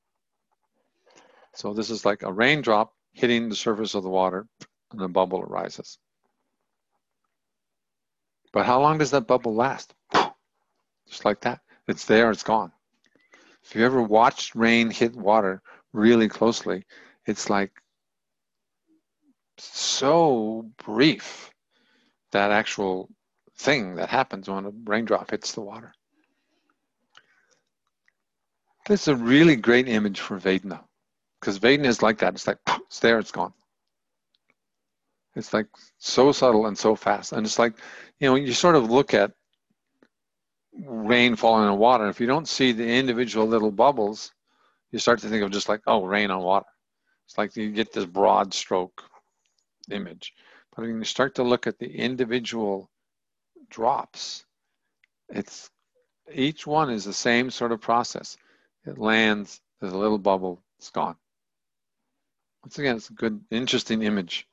So this is like a raindrop hitting the surface of the water, and the bubble arises. But how long does that bubble last? Just like that. It's there, it's gone. If you ever watched rain hit water really closely, it's like so brief, that actual thing that happens when a raindrop hits the water. This is a really great image for Vedana, because Vedana is like that. It's like, it's there, it's gone. It's like so subtle and so fast. And it's like, you know, you sort of look at rain falling on water. If you don't see the individual little bubbles, you start to think of just like, oh, rain on water. It's like you get this broad stroke image. But when you start to look at the individual drops, it's each one is the same sort of process. It lands, there's a little bubble, it's gone. Once again, it's a good, interesting image.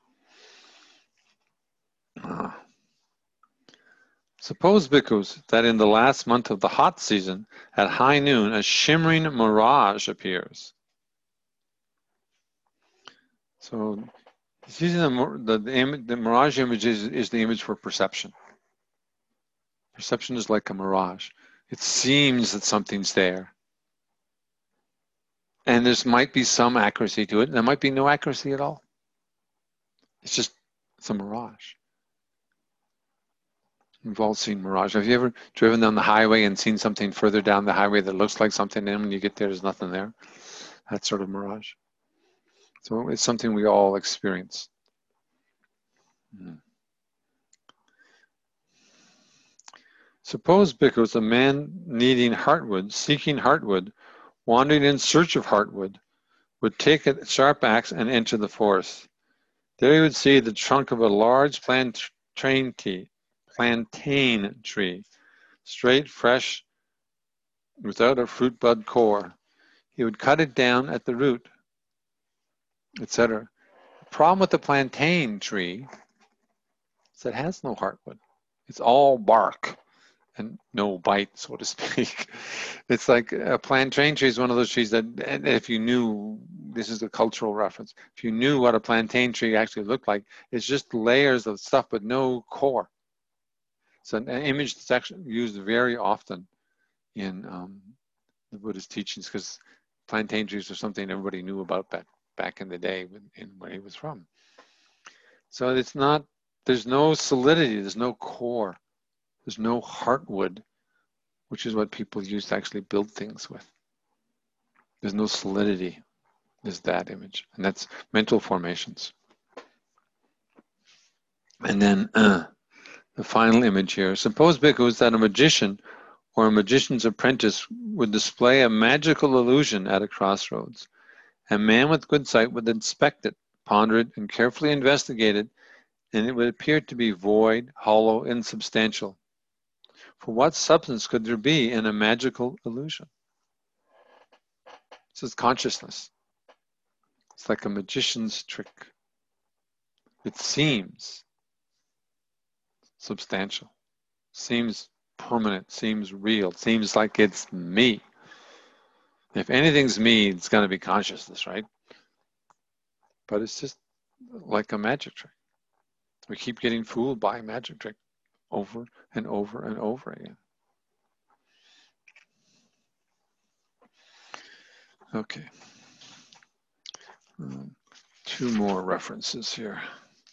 Uh, suppose, bhikkhus, that in the last month of the hot season, at high noon, a shimmering mirage appears. So, using the, the, the, image, the mirage image is, is the image for perception. Perception is like a mirage. It seems that something's there. And there might be some accuracy to it, and there might be no accuracy at all. It's just, it's a mirage. We've all seen mirage. Have you ever driven down the highway and seen something further down the highway that looks like something, and when you get there, there's nothing there? That sort of mirage. So it's something we all experience. Hmm. Suppose, bhikkhus, a man needing heartwood, seeking heartwood, wandering in search of heartwood, would take a sharp axe and enter the forest. There he would see the trunk of a large plantain tree, plantain tree, straight, fresh, without a fruit bud core. He would cut it down at the root, et cetera. The problem with the plantain tree is it has no heartwood. It's all bark and no bite, so to speak. It's like a plantain tree is one of those trees that, and if you knew, this is a cultural reference, if you knew what a plantain tree actually looked like, it's just layers of stuff but no core. It's an image that's actually used very often in um, the Buddhist teachings, because plantain trees are something everybody knew about back, back in the day when, in where he was from. So it's not, there's no solidity, there's no core. There's no heartwood, which is what people use to actually build things with. There's no solidity. There's that image, and that's mental formations. And then uh, the final image here. Suppose, bhikkhus, that a magician or a magician's apprentice would display a magical illusion at a crossroads. A man with good sight would inspect it, ponder it, and carefully investigate it, and it would appear to be void, hollow, insubstantial. For what substance could there be in a magical illusion? This is consciousness. It's like a magician's trick. It seems substantial, seems permanent, seems real, seems like it's me. If anything's me, it's going to be consciousness, right? But it's just like a magic trick. We keep getting fooled by a magic trick over and over and over again. Okay. Um, two more references here.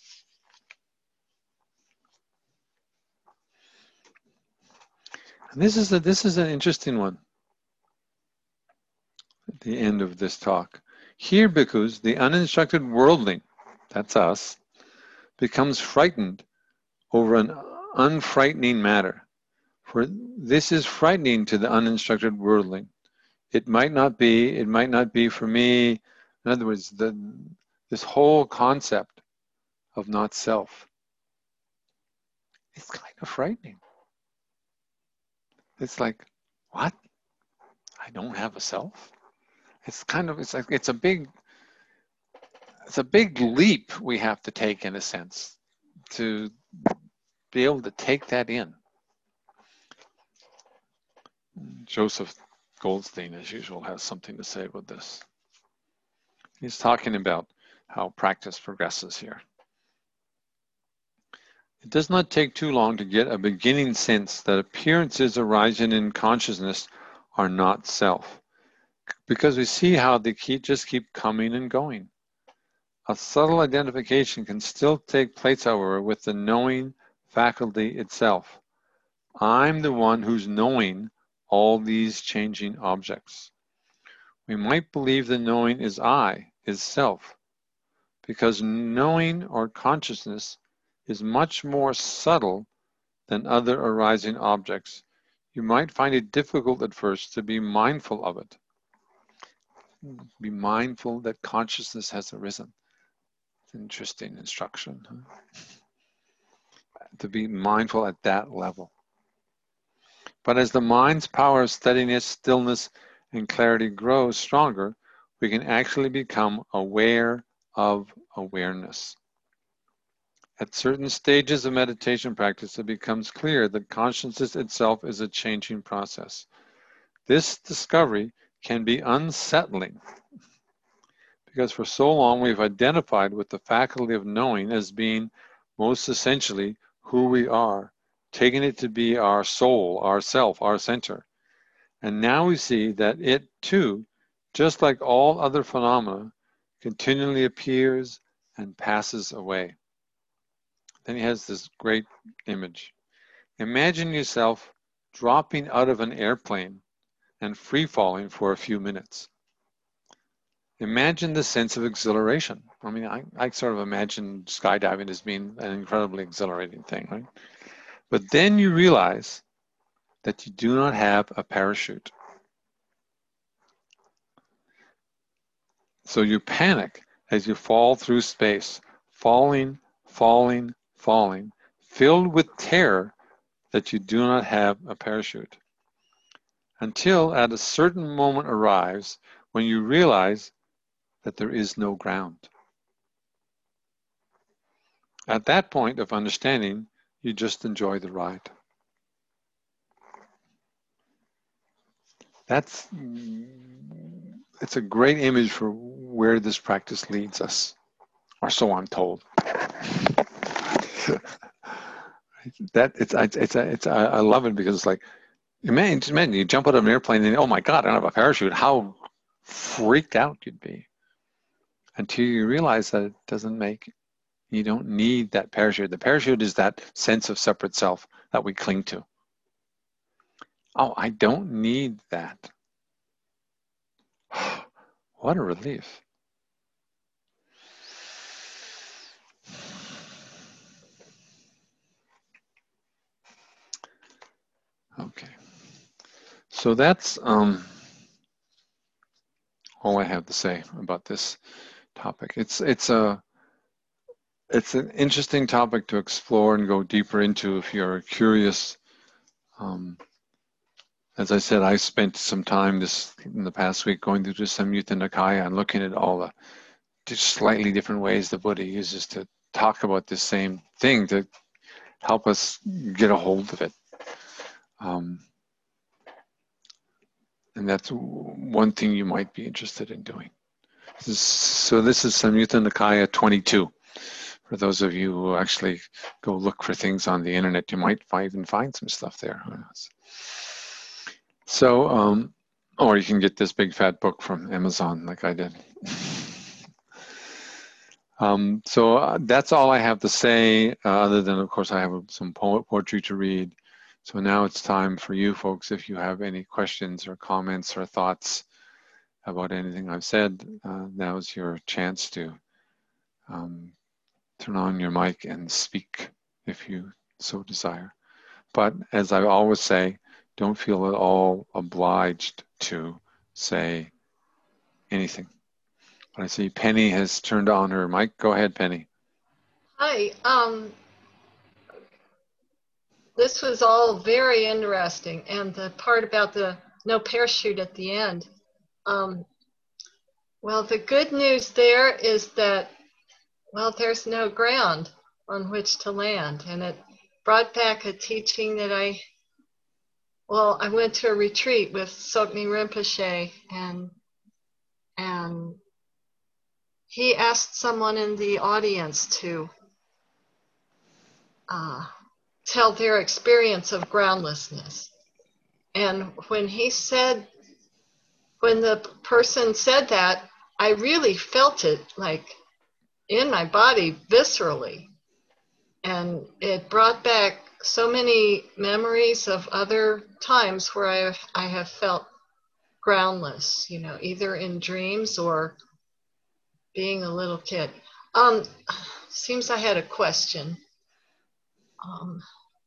And this is a, this is an interesting one. At the end of this talk. Here, bhikkhus, the uninstructed worldling, that's us, becomes frightened over an unfrightening matter. For this is frightening to the uninstructed worldling. It might not be, it might not be for me. In other words, the, this whole concept of not self, it's kind of frightening. It's like, what? I don't have a self? It's kind of, it's like, it's a big, it's a big leap we have to take, in a sense, to be able to take that in. Joseph Goldstein, as usual, has something to say about this. He's talking about how practice progresses here. It does not take too long to get a beginning sense that appearances arising in consciousness are not self, because we see how they keep, just keep coming and going. A subtle identification can still take place, however, with the knowing faculty itself. I'm the one who's knowing all these changing objects. We might believe the knowing is I, is self, because knowing or consciousness is much more subtle than other arising objects. You might find it difficult at first to be mindful of it. Be mindful that consciousness has arisen. It's an interesting instruction. Huh? To be mindful at that level. But as the mind's power of steadiness, stillness, and clarity grows stronger, we can actually become aware of awareness. At certain stages of meditation practice, it becomes clear that consciousness itself is a changing process. This discovery can be unsettling because for so long we've identified with the faculty of knowing as being most essentially who we are, taking it to be our soul, our self, our center. And now we see that it too, just like all other phenomena, continually appears and passes away. Then he has this great image. Imagine yourself dropping out of an airplane and free falling for a few minutes. Imagine the sense of exhilaration. I mean, I, I sort of imagine skydiving as being an incredibly exhilarating thing, right? But then you realize that you do not have a parachute. So you panic as you fall through space, falling, falling, falling, filled with terror that you do not have a parachute. Until at a certain moment arrives when you realize that there is no ground. At that point of understanding, you just enjoy the ride. That's, it's a great image for where this practice leads us, or so I'm told. that it's it's it's, it's I love it because it's like, man, man, you jump out of an airplane and oh my God, I don't have a parachute. How freaked out you'd be until you realize that it doesn't make. You don't need that parachute. The parachute is that sense of separate self that we cling to. Oh, I don't need that. What a relief. Okay. So that's um, all I have to say about this topic. It's it's a it's an interesting topic to explore and go deeper into if you're curious. Um, as I said, I spent some time this in the past week going through the Samyutta Nikaya and looking at all the just slightly different ways the Buddha uses to talk about this same thing to help us get a hold of it. Um, and that's one thing you might be interested in doing. So this is Samyutta Nikaya twenty-two. For those of you who actually go look for things on the internet, you might even find some stuff there. Who knows? So, um, or you can get this big fat book from Amazon like I did. um, so uh, that's all I have to say, uh, other than, of course, I have some po poetry to read. So now it's time for you folks, if you have any questions or comments or thoughts about anything I've said, uh, now's your chance to um, turn on your mic and speak if you so desire. But as I always say, don't feel at all obliged to say anything. But I see Penny has turned on her mic. Go ahead, Penny. Hi. Um, this was all very interesting, and the part about the no parachute at the end. Um, well, the good news there is that, well, there's no ground on which to land, and it brought back a teaching that I, well, I went to a retreat with Tsoknyi Rinpoche, and and he asked someone in the audience to uh, tell their experience of groundlessness. And when he said, when the person said that, I really felt it like in my body viscerally. And it brought back so many memories of other times where I have, I have felt groundless, you know, either in dreams or being a little kid. Um, seems I had a question. Um,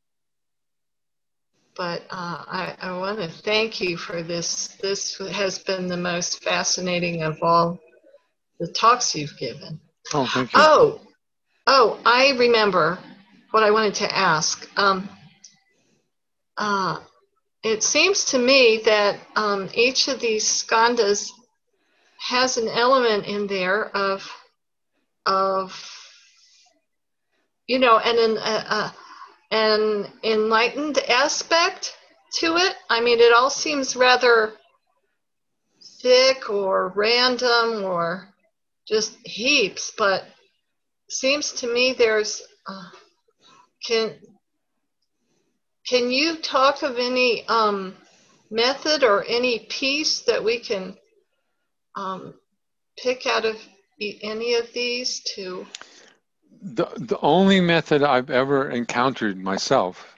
But uh, I, I want to thank you for this. This has been the most fascinating of all the talks you've given. Oh, thank you. Oh, oh, I remember what I wanted to ask. Um, uh, it seems to me that um, each of these skandhas has an element in there of, of you know, and an, uh, an enlightened aspect to it. I mean, it all seems rather thick or random or just heaps, but seems to me there's uh, can can you talk of any um, method or any piece that we can um, pick out of any of these to? The, the only method I've ever encountered myself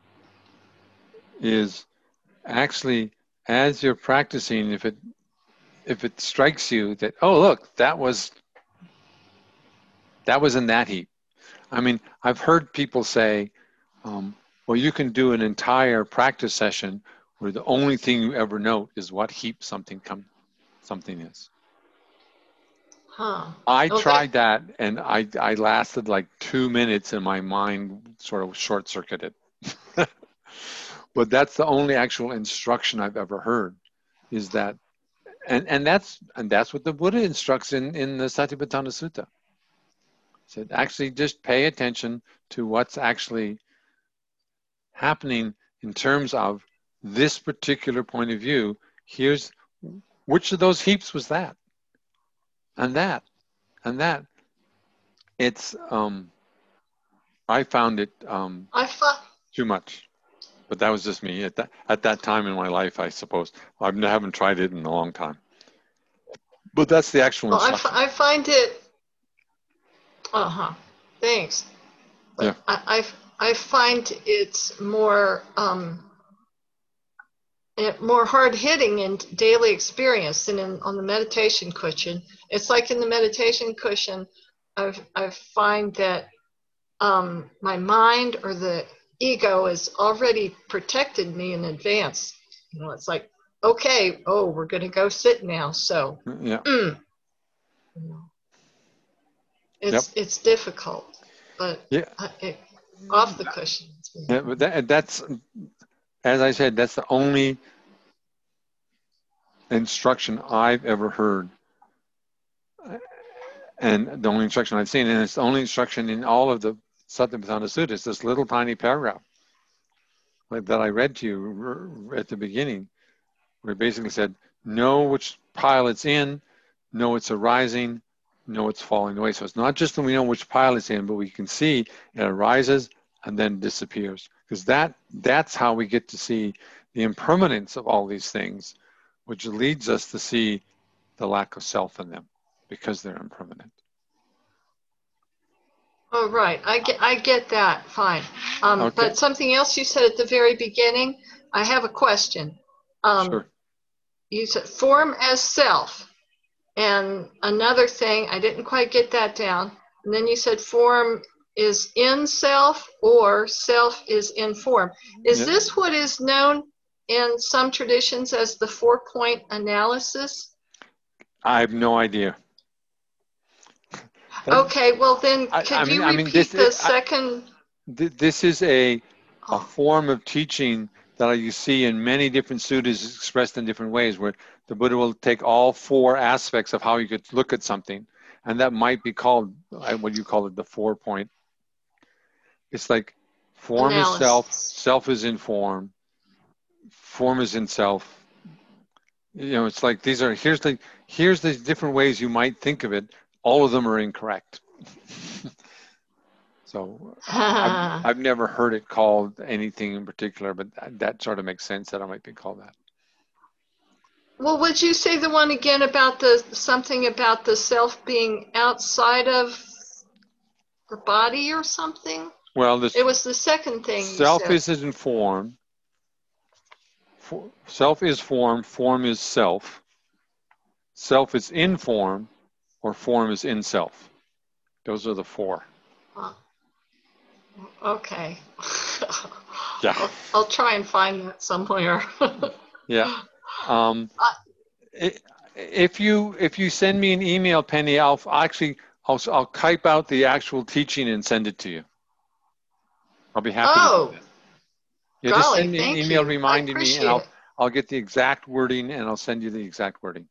is actually, as you're practicing, if it if it strikes you that, oh, look, that was that was in that heap. I mean, I've heard people say, um, well, you can do an entire practice session where the only thing you ever note is what heap something come something is. Huh. I Okay. tried that, and I I lasted like two minutes, and my mind sort of short circuited. But that's the only actual instruction I've ever heard, is that, and and that's and that's what the Buddha instructs in in the Satipatthana Sutta. So actually, just pay attention to what's actually happening in terms of this particular point of view. Here's which of those heaps was that, and that, and that. It's um, I found it um, I thought. too much, but that was just me at that at that time in my life, I suppose. I haven't tried it in a long time, but that's the actual Well, I, instruction. I find it. Uh huh. Thanks. But Yeah. I, I I find it's more. Um, it more hard hitting in daily experience than in, on the meditation cushion. It's like in the meditation cushion, I've, I find that um, my mind or the ego has already protected me in advance. You know, it's like, okay, oh, we're going to go sit now. So, Yeah. mm, you know, it's Yep. it's difficult, but Yeah. uh, it, off the cushion. Yeah, but that, that's, as I said, that's the only instruction I've ever heard, and the only instruction I've seen, and it's the only instruction in all of the Satipatthana Sutta. It's this little tiny paragraph like that I read to you at the beginning, where it basically said, know which pile it's in, know it's arising, know it's falling away. So it's not just that we know which pile it's in, but we can see it arises and then disappears. Because that that's how we get to see the impermanence of all these things, which leads us to see the lack of self in them, because they're impermanent. Oh, right. I get, I get that. Fine. Um, Okay. But something else you said at the very beginning, I have a question. Um, Sure. You said form as self. And another thing, I didn't quite get that down. And then you said form is in self or self is in form. Is Yeah. this what is known in some traditions as the four-point analysis? I have no idea. That, Okay, well then, I, could I mean, you I mean, repeat this, the I, second? this is a, a Oh, form of teaching that you see in many different suttas expressed in different ways, where the Buddha will take all four aspects of how you could look at something, and that might be called, what you call it, the four point. It's like form is self, analysis. self is in form, form is in self. You know, it's like these are, here's the, here's the different ways you might think of it. All of them are incorrect. So I've, I've never heard it called anything in particular, but that, that sort of makes sense that it might be called that. Well, would you say the one again about the something about the self being outside of the body or something? Well, this It was the second thing you self said. is in form. For, self is form. Form is self. Self is in form, or form is in self. Those are the four. Oh, okay. Yeah. I'll, I'll try and find that somewhere. Yeah. Um, Uh, if you if you send me an email, Penny, I'll actually I'll I'll type out the actual teaching and send it to you. I'll be happy to do oh, that. Yeah, just golly, send me an thank email you. I reminding me, and appreciate I'll it. I'll get the exact wording, and I'll send you the exact wording.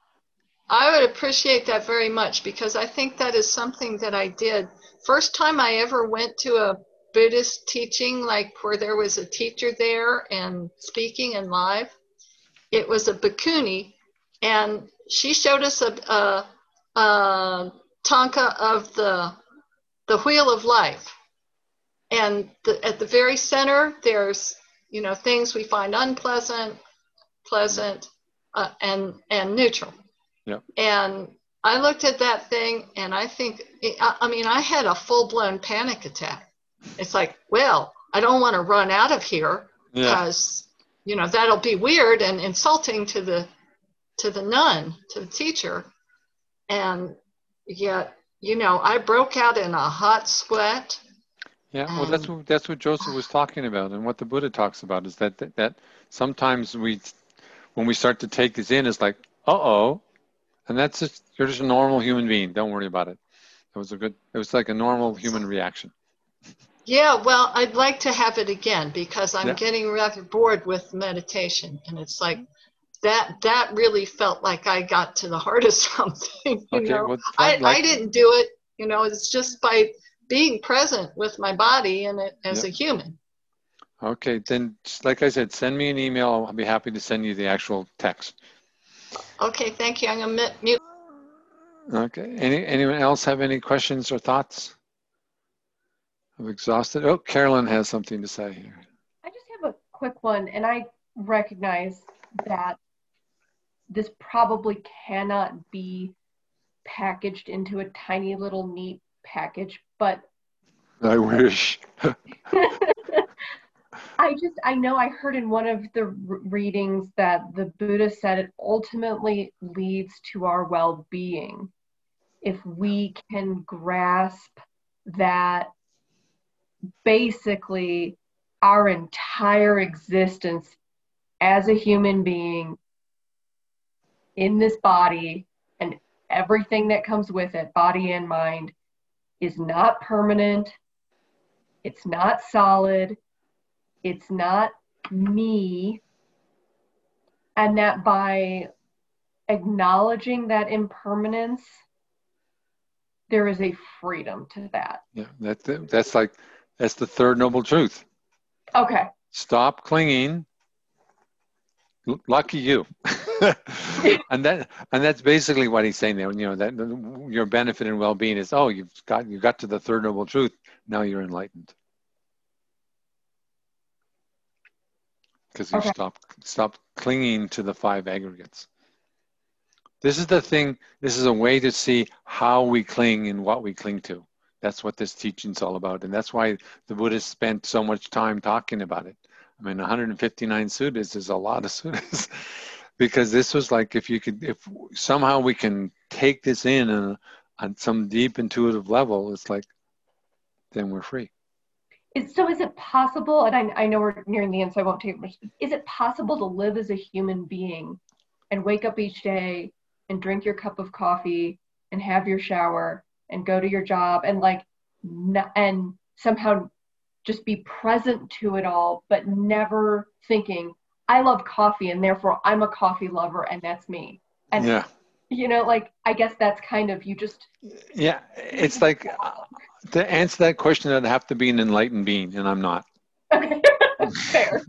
I would appreciate that very much because I think that is something that I did. First time I ever went to a Buddhist teaching, like where there was a teacher there and speaking and live, it was a bhikkhuni, and she showed us a, a, a tanka of the the wheel of life, and the, at the very center, there's you know things we find unpleasant, pleasant, uh, and and neutral. Yep. And I looked at that thing, and I think, I, I mean, I had a full blown panic attack. It's like, well, I don't want to run out of here because yeah. you know that'll be weird and insulting to the to the nun, to the teacher. And yet, you know, I broke out in a hot sweat. Yeah, well, that's what that's what Joseph was talking about, and what the Buddha talks about is that that, that sometimes we, when we start to take this in, it's like, uh oh, and that's just, you're just a normal human being. Don't worry about it. It was a good. It was like a normal human reaction. Yeah, well, I'd like to have it again because I'm yeah. getting rather bored with meditation, and it's like. That that really felt like I got to the heart of something. You okay, know, well, I, like, I didn't do it. You know, it's just by being present with my body and it as yep. a human. Okay, then, like I said, send me an email. I'll be happy to send you the actual text. Okay, thank you. I'm gonna mute. Okay. Any anyone else have any questions or thoughts? I'm exhausted. Oh, Carolyn has something to say here. I just have a quick one, and I recognize that this probably cannot be packaged into a tiny little neat package, but I wish. I just, I know I heard in one of the readings that the Buddha said it ultimately leads to our well-being. If we can grasp that basically our entire existence as a human being in this body and everything that comes with it, body and mind, is not permanent, it's not solid, it's not me, and that by acknowledging that impermanence, there is a freedom to that. Yeah, that's that's like that's the third noble truth. Okay. Stop clinging. L- lucky you. and that and that's basically what he's saying there. You know, that your benefit and well-being is, oh, you've got you got to the third noble truth. Now you're enlightened because you Okay. stop stop clinging to the five aggregates. This is the thing. This is a way to see how we cling and what we cling to. That's what this teaching's all about, and that's why the Buddhists spent so much time talking about it. I mean, one hundred fifty-nine suttas is a lot of suttas, because this was like, if you could, if somehow we can take this in on, on some deep intuitive level, it's like, then we're free. Is, so is it possible, and I, I know we're nearing the end, so I won't take much, is it possible to live as a human being and wake up each day and drink your cup of coffee and have your shower and go to your job and like, n- and somehow just be present to it all, but never thinking, I love coffee and therefore I'm a coffee lover and that's me. And, yeah. you know, like, I guess that's kind of, you just. Yeah, it's like, uh, to answer that question, I'd have to be an enlightened being, and I'm not. Okay, fair.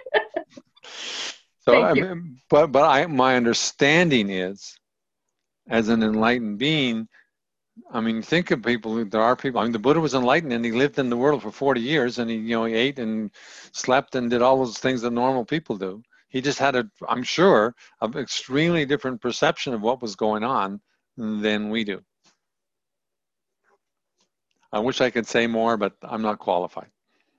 So, Thank I you. mean, but but I my understanding is, as an enlightened being, I mean, think of people. There are people. I mean, the Buddha was enlightened, and he lived in the world for forty years, and he, you know, he ate and slept and did all those things that normal people do. He just had a, I'm sure, an extremely different perception of what was going on than we do. I wish I could say more, but I'm not qualified.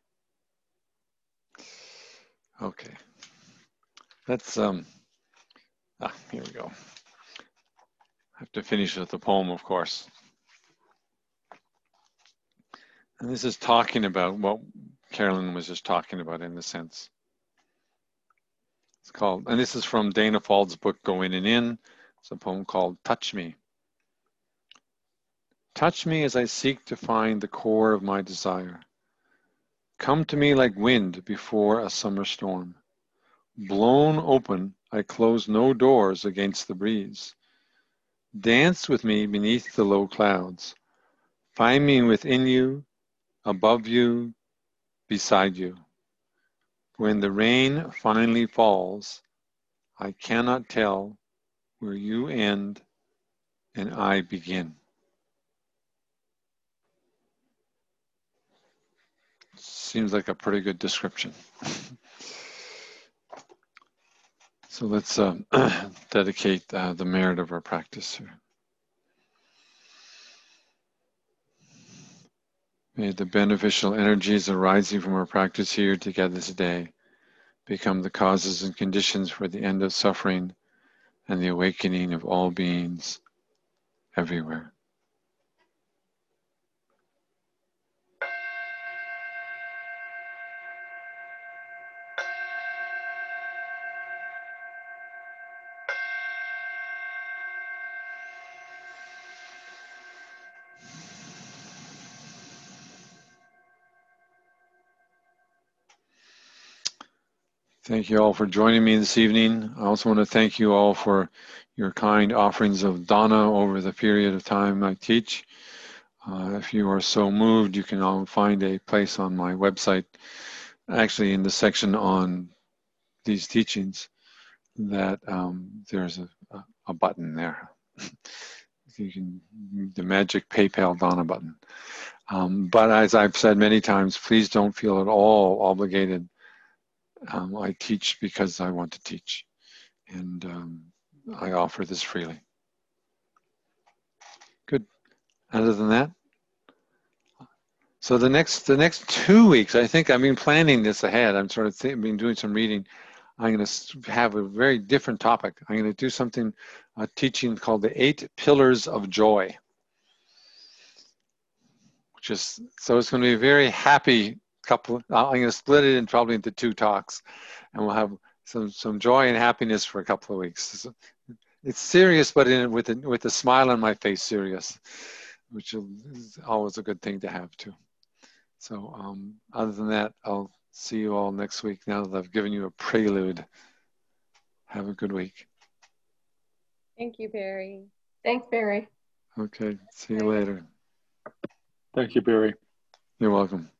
Okay, let's um. Ah, here we go. I have to finish with the poem, of course. And this is talking about what Carolyn was just talking about, in the sense. It's called, and this is from Dana Fald's book, Going and In. It's a poem called Touch Me. Touch me as I seek to find the core of my desire. Come to me like wind before a summer storm. Blown open, I close no doors against the breeze. Dance with me beneath the low clouds. Find me within you, above you, beside you. When the rain finally falls, I cannot tell where you end and I begin. Seems like a pretty good description. So let's uh, dedicate uh, the merit of our practice here. May the beneficial energies arising from our practice here together today become the causes and conditions for the end of suffering and the awakening of all beings everywhere. Thank you all for joining me this evening. I also want to thank you all for your kind offerings of dana over the period of time I teach. Uh, if you are so moved, you can all find a place on my website, actually in the section on these teachings, that um, there's a, a, a button there. You can, the magic PayPal dana button. Um, but as I've said many times, please don't feel at all obligated. Um, I teach because I want to teach, and um, I offer this freely. Good. Other than that, So the next the next two weeks, I think I've been planning this ahead. I'm sort of th- been doing some reading. I'm going to have a very different topic. I'm going to do something, a teaching called the Eight Pillars of Joy, which is, so it's going to be a very happy couple. I'm going to split it in probably into two talks, and we'll have some some joy and happiness for a couple of weeks. So it's serious, but in with a, with a smile on my face, serious, which is always a good thing to have too. So um, other than that, I'll see you all next week now that I've given you a prelude. Have a good week. Thank you, Barry. Thanks, Barry. Okay, see you later. Thank you, Barry. You're welcome.